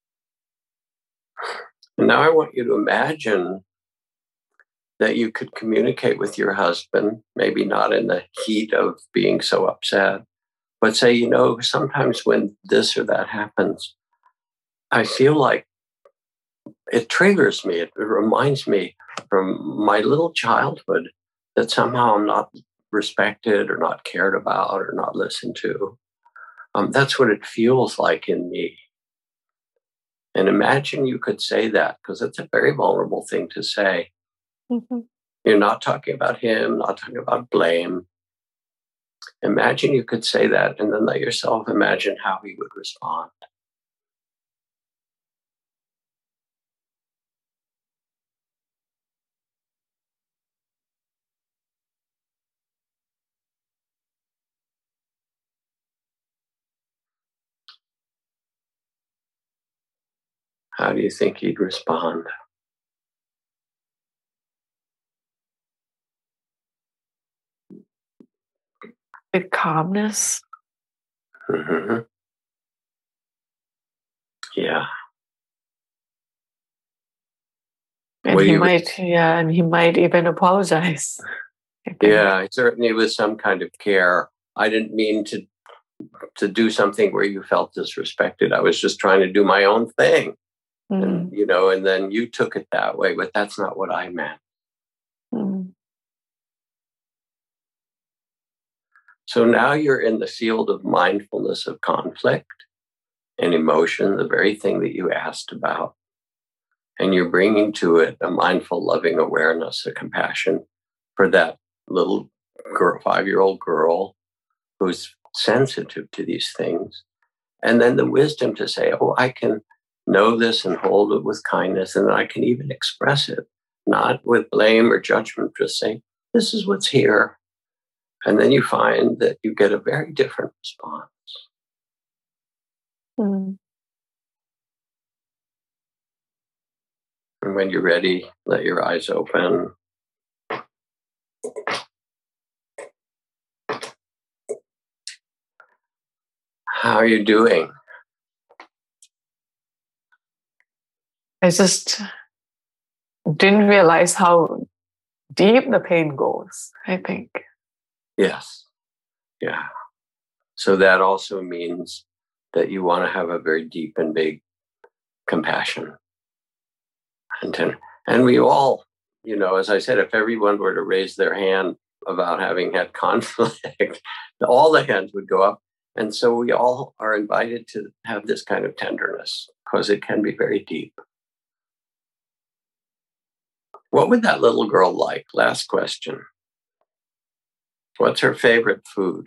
And now I want you to imagine that you could communicate with your husband, maybe not in the heat of being so upset, but say, you know, sometimes when this or that happens, I feel like it triggers me. It reminds me from my little childhood that somehow I'm not respected or not cared about or not listened to. Um, that's what it feels like in me. And imagine you could say that, because it's a very vulnerable thing to say. Mm-hmm. You're not talking about him, not talking about blame. Imagine you could say that and then let yourself imagine how he would respond. How do you think he'd respond? With calmness. Mm-hmm. Yeah. And Well, he you- might, yeah, and he might even apologize. I think. Yeah, certainly with some kind of care. I didn't mean to to do something where you felt disrespected. I was just trying to do my own thing. Mm. And, you know, and then you took it that way, but that's not what I meant. Mm. So now you're in the field of mindfulness of conflict and emotion, the very thing that you asked about. And you're bringing to it a mindful, loving awareness, a compassion for that little girl, five-year-old girl who's sensitive to these things. And then the wisdom to say, oh, I can know this and hold it with kindness, and I can even express it, not with blame or judgment, just saying, this is what's here. And then you find that you get a very different response. Mm. And when you're ready, let your eyes open. How are you doing? I just didn't realize how deep the pain goes, I think. Yes. Yeah. So that also means that you want to have a very deep and big compassion. And, ten- and we all, you know, as I said, if everyone were to raise their hand about having had conflict, all the hands would go up. And so we all are invited to have this kind of tenderness because it can be very deep. What would that little girl like? Last question. What's her favorite food?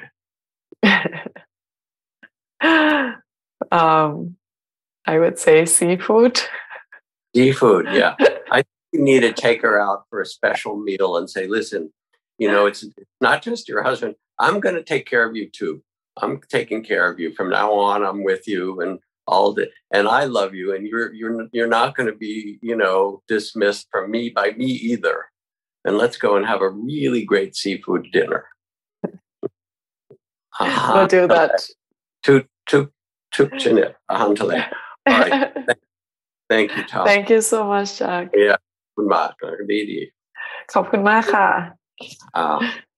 um, I would say seafood. Seafood, yeah. I think you need to take her out for a special meal and say, listen, you know, it's not just your husband. I'm going to take care of you too. I'm taking care of you. From now on, I'm with you and all the, and I love you. And you're you're you're not going to be, you know, dismissed from me by me either. And let's go and have a really great seafood dinner. We'll do that. Tuk tuk tuk chinit ahantale. All right. Thank, thank you, Tom. Thank you so much, Jack. Yeah. คุณมากดีดีขอบคุณมากค่ะ Ah.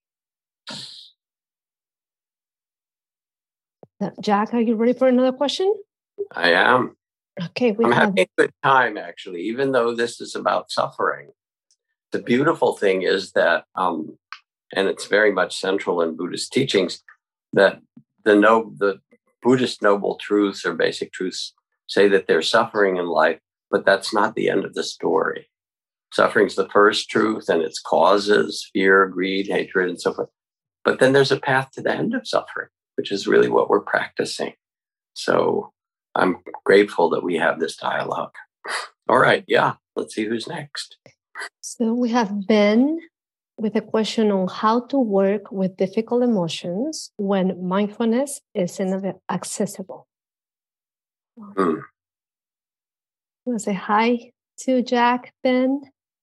Jack, are you ready for another question? I am. Okay, we I'm have. having a good time, actually, even though this is about suffering. The beautiful thing is that, um, and it's very much central in Buddhist teachings, that the no, the Buddhist noble truths or basic truths say that there's suffering in life, but that's not the end of the story. Suffering's the first truth, and its causes, fear, greed, hatred, and so forth. But then there's a path to the end of suffering, which is really what we're practicing. So I'm grateful that we have this dialogue. All right, yeah, let's see who's next. So we have Ben with a question on how to work with difficult emotions when mindfulness isn't accessible. Hmm. You want to say hi to Jack, Ben?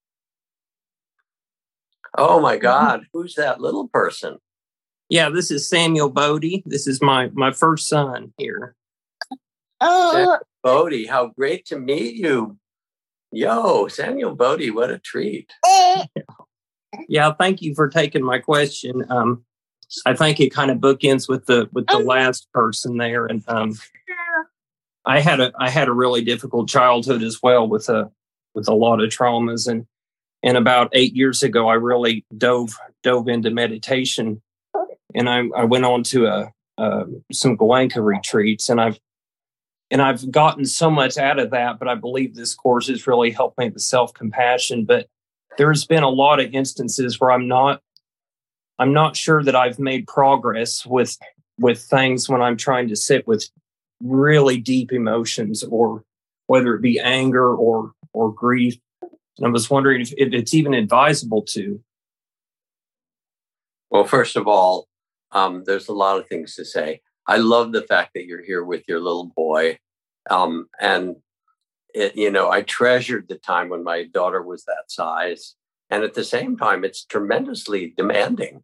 Oh my God, who's that little person? Yeah, this is Samuel Bodie. This is my my first son here. Oh, Bodie, how great to meet you. Yo, Samuel Bodie, what a treat. Yeah, thank you for taking my question. Um, I think it kind of bookends with the with the last person there, and um, I had a I had a really difficult childhood as well with a with a lot of traumas, and and about eight years ago, I really dove dove into meditation, and I I went on to a, a some Goenka retreats, and I've and I've gotten so much out of that. But I believe this course has really helped me with self-compassion. But there's been a lot of instances where I'm not I'm not sure that I've made progress with with things when I'm trying to sit with really deep emotions, or whether it be anger or or grief. And I was wondering if, if it's even advisable to. Well, first of all, um, there's a lot of things to say. I love the fact that you're here with your little boy. Um, and, it, you know, I treasured the time when my daughter was that size. And at the same time, it's tremendously demanding.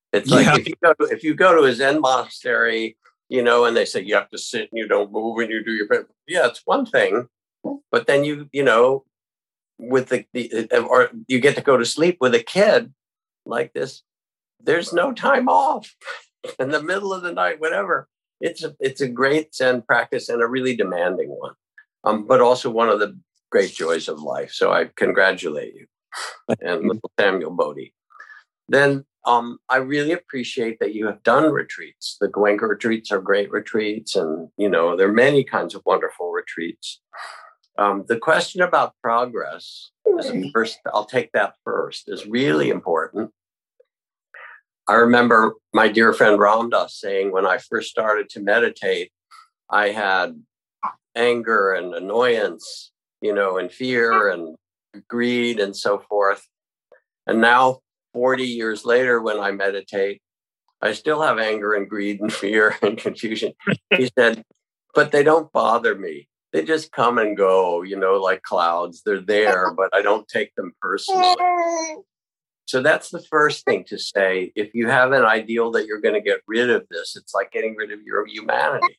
It's like Yeah. if you go to, if you go to a Zen monastery, you know, and they say you have to sit and you don't move and you do your bit. Yeah, it's one thing, but then you, you know, with the, the or you get to go to sleep with a kid like this. There's no time off in the middle of the night, whatever. It's a, it's a great Zen practice and a really demanding one, um, but also one of the great joys of life. So I congratulate you and little Samuel Bodhi. Then um, I really appreciate that you have done retreats. The Goenka retreats are great retreats, and you know there are many kinds of wonderful retreats. Um, the question about progress, as a first, I'll take that first, is really important. I remember my dear friend Ram Dass saying when I first started to meditate, I had anger and annoyance, you know, and fear and greed and so forth. And now, forty years later, when I meditate, I still have anger and greed and fear and confusion. He said, but they don't bother me. They just come and go, you know, like clouds. They're there, but I don't take them personally. So that's the first thing to say. If you have an ideal that you're going to get rid of this, it's like getting rid of your humanity.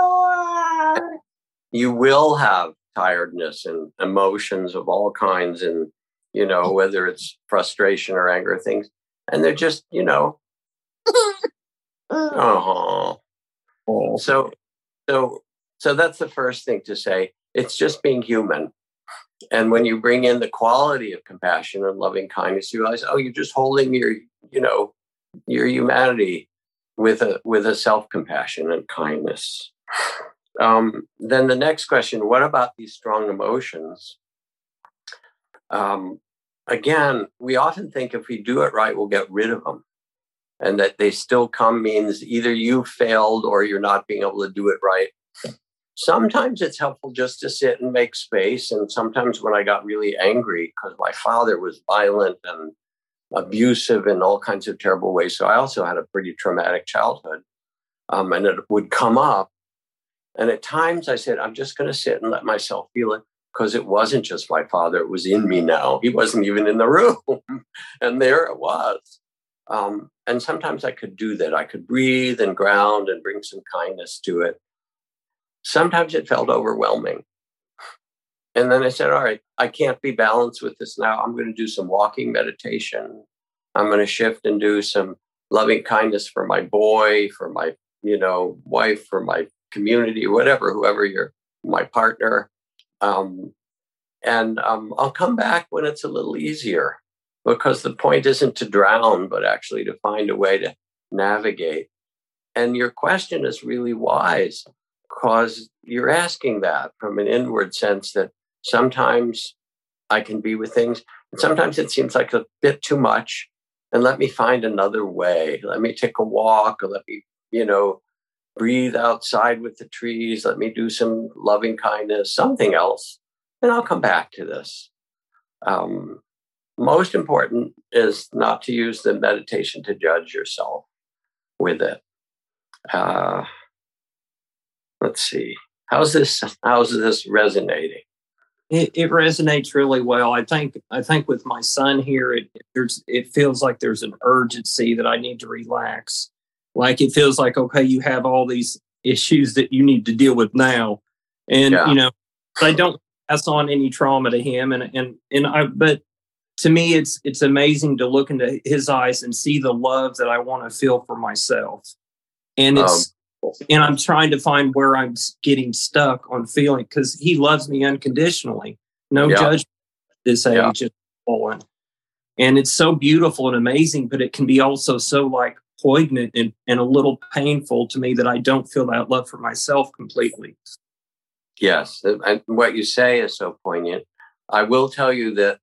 You will have tiredness and emotions of all kinds, and you know, whether it's frustration or anger, things, and they're just, you know, oh, so, so, so that's the first thing to say. It's just being human. And when you bring in the quality of compassion and loving kindness, you realize, oh, you're just holding your, you know, your humanity with a with a self-compassion and kindness. Um, then the next question: what about these strong emotions? Um, again, we often think if we do it right, we'll get rid of them, and that they still come means either you failed or you're not being able to do it right. Sometimes it's helpful just to sit and make space. And sometimes when I got really angry because my father was violent and abusive in all kinds of terrible ways, so I also had a pretty traumatic childhood, um, and it would come up. And at times I said, I'm just going to sit and let myself feel it, because it wasn't just my father. It was in me now. He wasn't even in the room. And there it was. Um, and sometimes I could do that. I could breathe and ground and bring some kindness to it. Sometimes it felt overwhelming. And then I said, all right, I can't be balanced with this now. I'm going to do some walking meditation. I'm going to shift and do some loving kindness for my boy, for my, you know, wife, for my community, whatever, whoever you're, my partner. Um, and um, I'll come back when it's a little easier, because the point isn't to drown, but actually to find a way to navigate. And your question is really wise, because you're asking that from an inward sense that sometimes I can be with things, and sometimes it seems like a bit too much, and let me find another way. Let me take a walk, or let me, you know, breathe outside with the trees. Let me do some loving kindness, something else, and I'll come back to this. Um, most important is not to use the meditation to judge yourself with it. Uh, let's see. How's this? How's this resonating? It, it resonates really well. I think. I think with my son here, it there's. It feels like there's an urgency that I need to relax. Like it feels like, okay, you have all these issues that you need to deal with now, and yeah. you know, I don't pass on any trauma to him, and and and I. But to me, it's it's amazing to look into his eyes and see the love that I want to feel for myself, and it's. Um, And I'm trying to find where I'm getting stuck on feeling, because he loves me unconditionally. No yeah. judgment at this age. Yeah. And it's so beautiful and amazing, but it can be also so like poignant and, and a little painful to me that I don't feel that love for myself completely. Yes. And what you say is so poignant. I will tell you that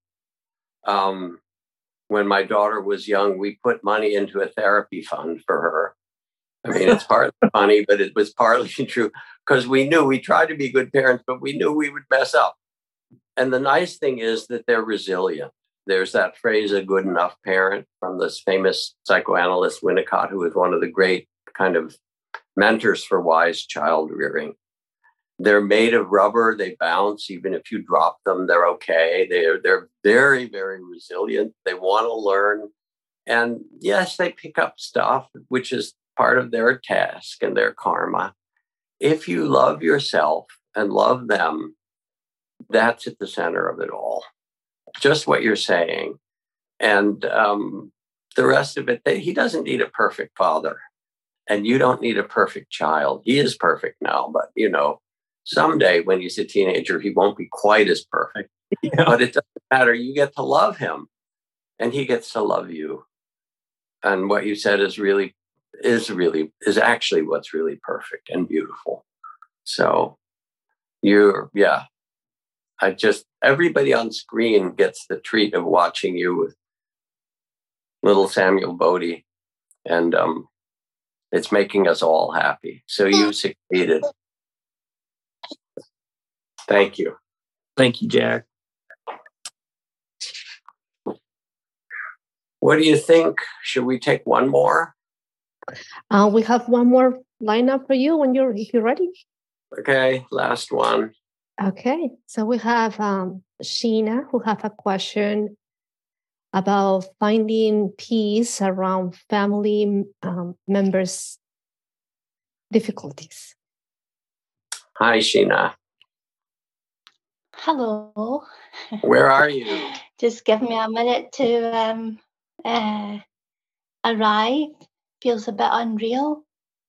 um, when my daughter was young, we put money into a therapy fund for her. I mean, it's partly funny, but it was partly true, because we knew we tried to be good parents, but we knew we would mess up. And the nice thing is that they're resilient. There's that phrase, a good enough parent, from this famous psychoanalyst Winnicott, who was one of the great kind of mentors for wise child rearing. They're made of rubber. They bounce. Even if you drop them, they're okay. They're, they're very, very resilient. They want to learn. And yes, they pick up stuff, which is part of their task and their karma. If you love yourself and love them, that's at the center of it all. Just what you're saying. And um, the rest of it, he doesn't need a perfect father. And you don't need a perfect child. He is perfect now, but, you know, someday when he's a teenager, he won't be quite as perfect. Yeah. But it doesn't matter. You get to love him, and he gets to love you. And what you said is really, is really, is actually what's really perfect and beautiful. So you're, yeah, I just, everybody on screen gets the treat of watching you with little Samuel Bodie. And um, it's making us all happy. So you succeeded. Thank you. Thank you, Jack. What do you think? Should we take one more? Uh, we have one more lineup for you when you're if you're ready. Okay, last one. Okay, so we have um, Sheena who have a question about finding peace around family um, members' difficulties. Hi, Sheena. Hello. Where are you? Just give me a minute to um, uh, arrive. Feels a bit unreal.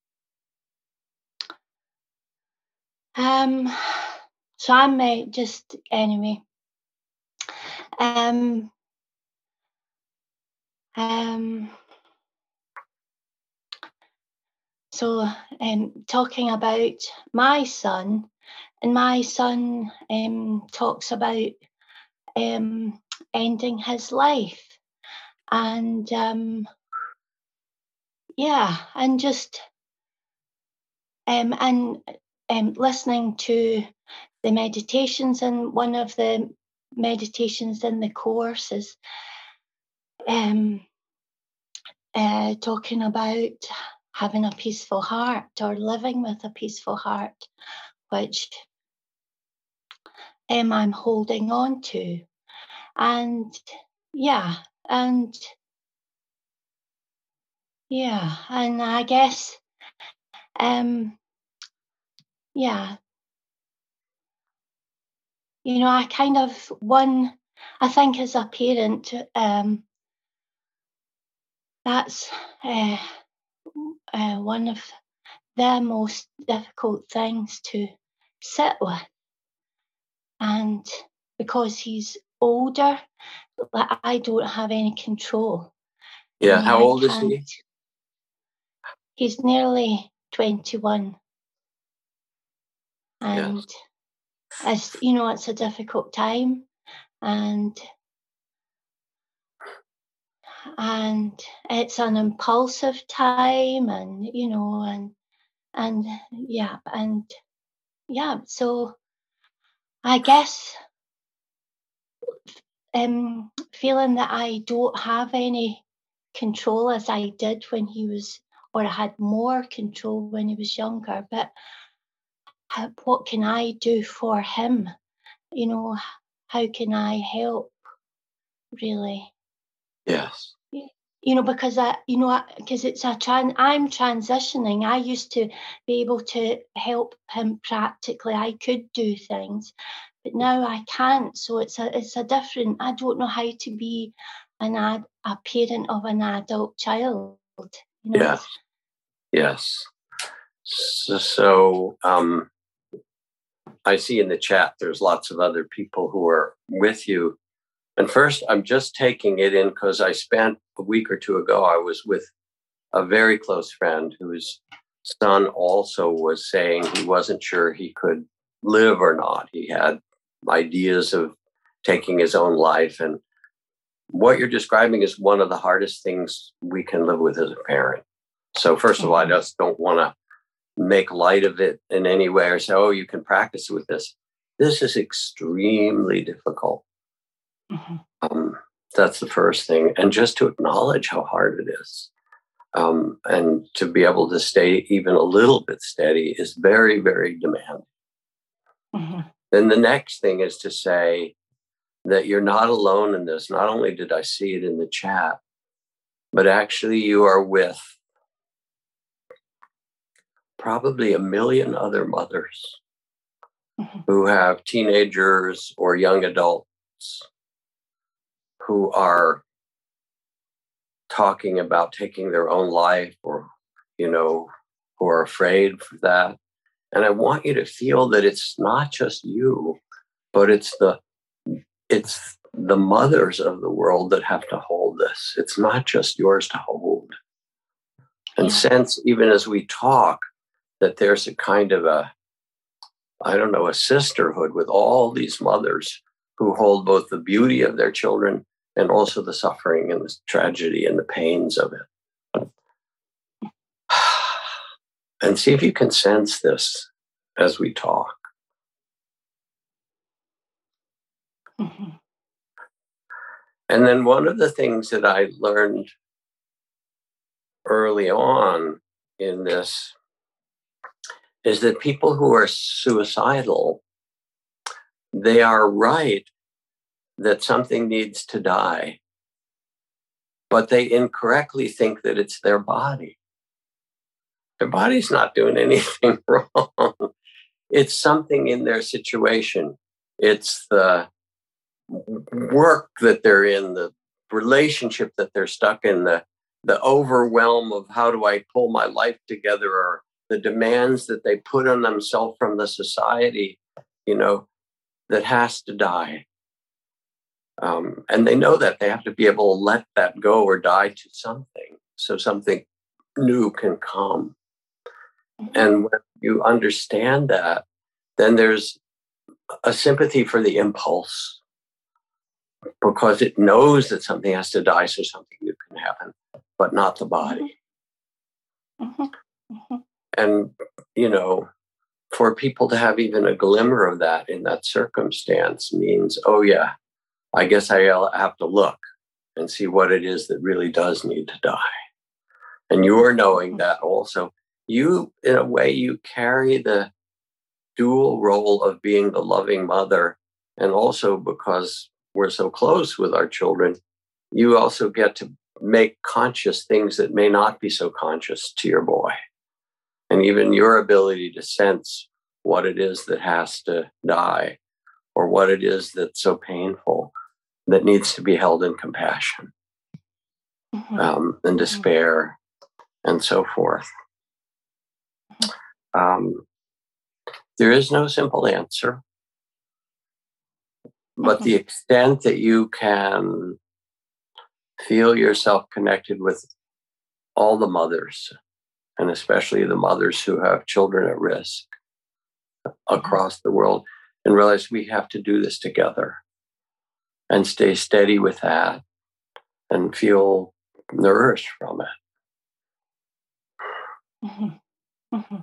Um, so I'm uh, just anyway. Um, um. So, um, talking about my son, and my son um talks about um ending his life, and um. Yeah, and just um, and um, listening to the meditations, and one of the meditations in the course is um, uh, talking about having a peaceful heart or living with a peaceful heart, which um, I'm holding on to. And yeah, and yeah, and I guess um, yeah. You know, I kind of, one, I think as a parent, um, that's uh, uh, one of the most difficult things to sit with. And because he's older, like, I don't have any control. Yeah, You know, how I old is can't- he? He's nearly twenty-one. And Yes. as you know, it's a difficult time. And and it's an impulsive time, and you know, and and yeah, and yeah, so I guess um feeling that I don't have any control as I did when he was, or I had more control when he was younger, but how, what can I do for him? You know, how can I help, really? Yes. You know, because I, you know, because it's a tran, I'm transitioning. I used to be able to help him practically. I could do things, but now I can't. So it's a, it's a different. I don't know how to be an ad, a parent of an adult child. You know? Yes. Yes. So, so um, I see in the chat there's lots of other people who are with you. And first, I'm just taking it in because I spent a week or two ago, I was with a very close friend whose son also was saying he wasn't sure he could live or not. He had ideas of taking his own life. And what you're describing is one of the hardest things we can live with as a parent. So first of all, I just don't want to make light of it in any way or say, oh, you can practice with this. This is extremely difficult. Mm-hmm. Um, that's the first thing. And just to acknowledge how hard it is. Um, and to be able to stay even a little bit steady is very, very demanding. Mm-hmm. Then the next thing is to say that you're not alone in this. Not only did I see it in the chat, but actually you are with probably a million other mothers mm-hmm. who have teenagers or young adults who are talking about taking their own life, or, you know, who are afraid for that. And I want you to feel that it's not just you, but it's the it's the mothers of the world that have to hold this. It's not just yours to hold. And yeah. sense, even as we talk, that there's a kind of a, I don't know, a sisterhood with all these mothers who hold both the beauty of their children and also the suffering and the tragedy and the pains of it. And see if you can sense this as we talk. Mm-hmm. And then one of the things that I learned early on in this is that people who are suicidal, they are right that something needs to die, but they incorrectly think that it's their body. Their body's not doing anything wrong. It's something in their situation. It's the work that they're in, the relationship that they're stuck in, the, the overwhelm of how do I pull my life together, or the demands that they put on themselves from the society, you know, that has to die. Um, and they know that they have to be able to let that go or die to something so something new can come. Mm-hmm. And when you understand that, then there's a sympathy for the impulse, because it knows that something has to die so something new can happen, but not the body. Mm-hmm. Mm-hmm. And, you know, for people to have even a glimmer of that in that circumstance means, oh, yeah, I guess I have to look and see what it is that really does need to die. And you're knowing that also. You, in a way, you carry the dual role of being the loving mother, and also because we're so close with our children, you also get to make conscious things that may not be so conscious to your boy. And even your ability to sense what it is that has to die, or what it is that's so painful that needs to be held in compassion, mm-hmm. um, and despair, mm-hmm. and so forth. Um, there is no simple answer, but mm-hmm. the extent that you can feel yourself connected with all the mothers, and especially the mothers who have children at risk across mm-hmm. the world, and realize we have to do this together, and stay steady with that and feel nourished from it. Mm-hmm. Mm-hmm.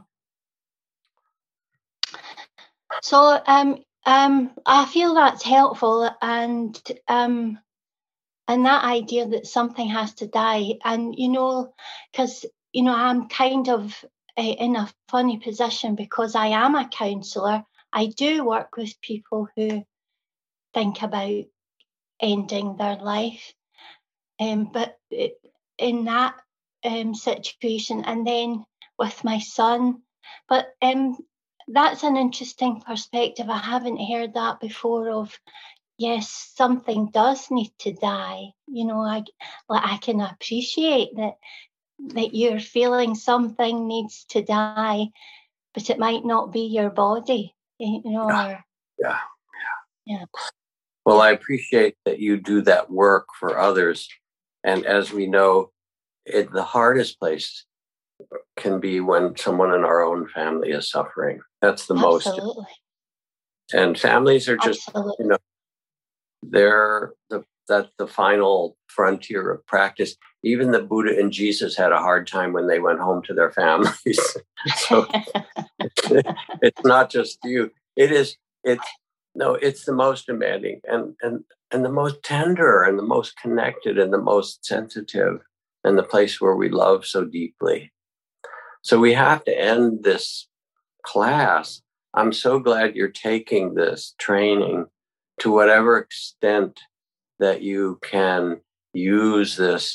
So um, um, I feel that's helpful, and um, and that idea that something has to die, and you know, because you know I'm kind of uh, in a funny position because I am a counsellor. I do work with people who think about ending their life, um, but in that um, situation, and then with my son, but um. That's an interesting perspective. I haven't heard that before of, yes, something does need to die. You know, I, like, I can appreciate that that you're feeling something needs to die, but it might not be your body, you know. Yeah, or, yeah, yeah. yeah. Well, I appreciate that you do that work for others. And as we know, it, the hardest place can be when someone in our own family is suffering. That's the Absolutely. most. And families are just, Absolutely. you know, they're the that's the final frontier of practice. Even the Buddha and Jesus had a hard time when they went home to their families. So it's not just you. It is. It's no. It's the most demanding and and and the most tender and the most connected and the most sensitive, and the place where we love so deeply. So we have to end this class. I'm so glad you're taking this training to whatever extent that you can use this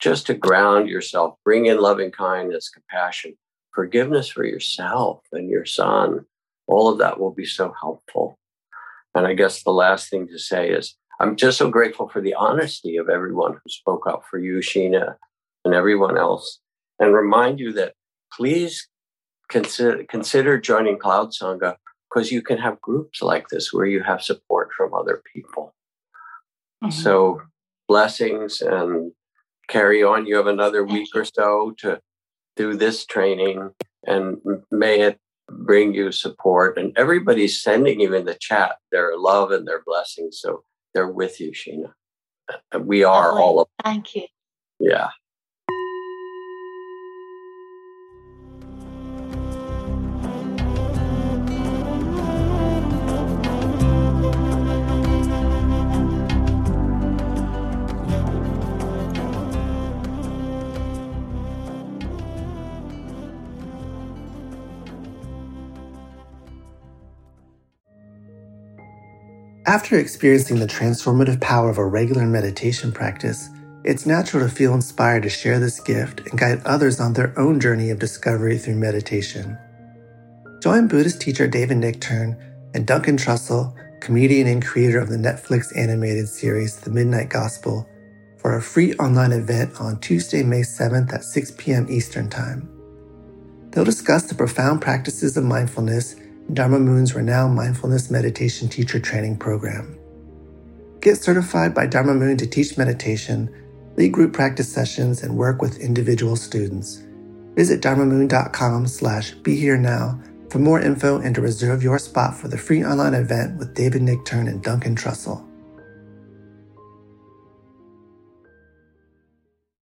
just to ground yourself, bring in loving kindness, compassion, forgiveness for yourself and your son. All of that will be so helpful. And I guess the last thing to say is, I'm just so grateful for the honesty of everyone who spoke up for you, Sheena, and everyone else. And remind you that please consider, consider joining Cloud Sangha, because you can have groups like this where you have support from other people. Mm-hmm. So blessings, and carry on. You have another week or so to do this training, and may it bring you support. And everybody's sending you in the chat their love and their blessings. So they're with you, Sheena. We are Lovely. all of them. Thank you. Yeah. After experiencing the transformative power of a regular meditation practice, it's natural to feel inspired to share this gift and guide others on their own journey of discovery through meditation. Join Buddhist teacher David Nichtern and Duncan Trussell, comedian and creator of the Netflix animated series The Midnight Gospel, for a free online event on Tuesday, May seventh at six p.m. Eastern Time. They'll discuss the profound practices of mindfulness in Dharma Moon's renowned mindfulness meditation teacher training program. Get certified by Dharma Moon to teach meditation, lead group practice sessions, and work with individual students. Visit dharmamoon.com slash be here now for more info and to reserve your spot for the free online event with David Nichtern and Duncan Trussell.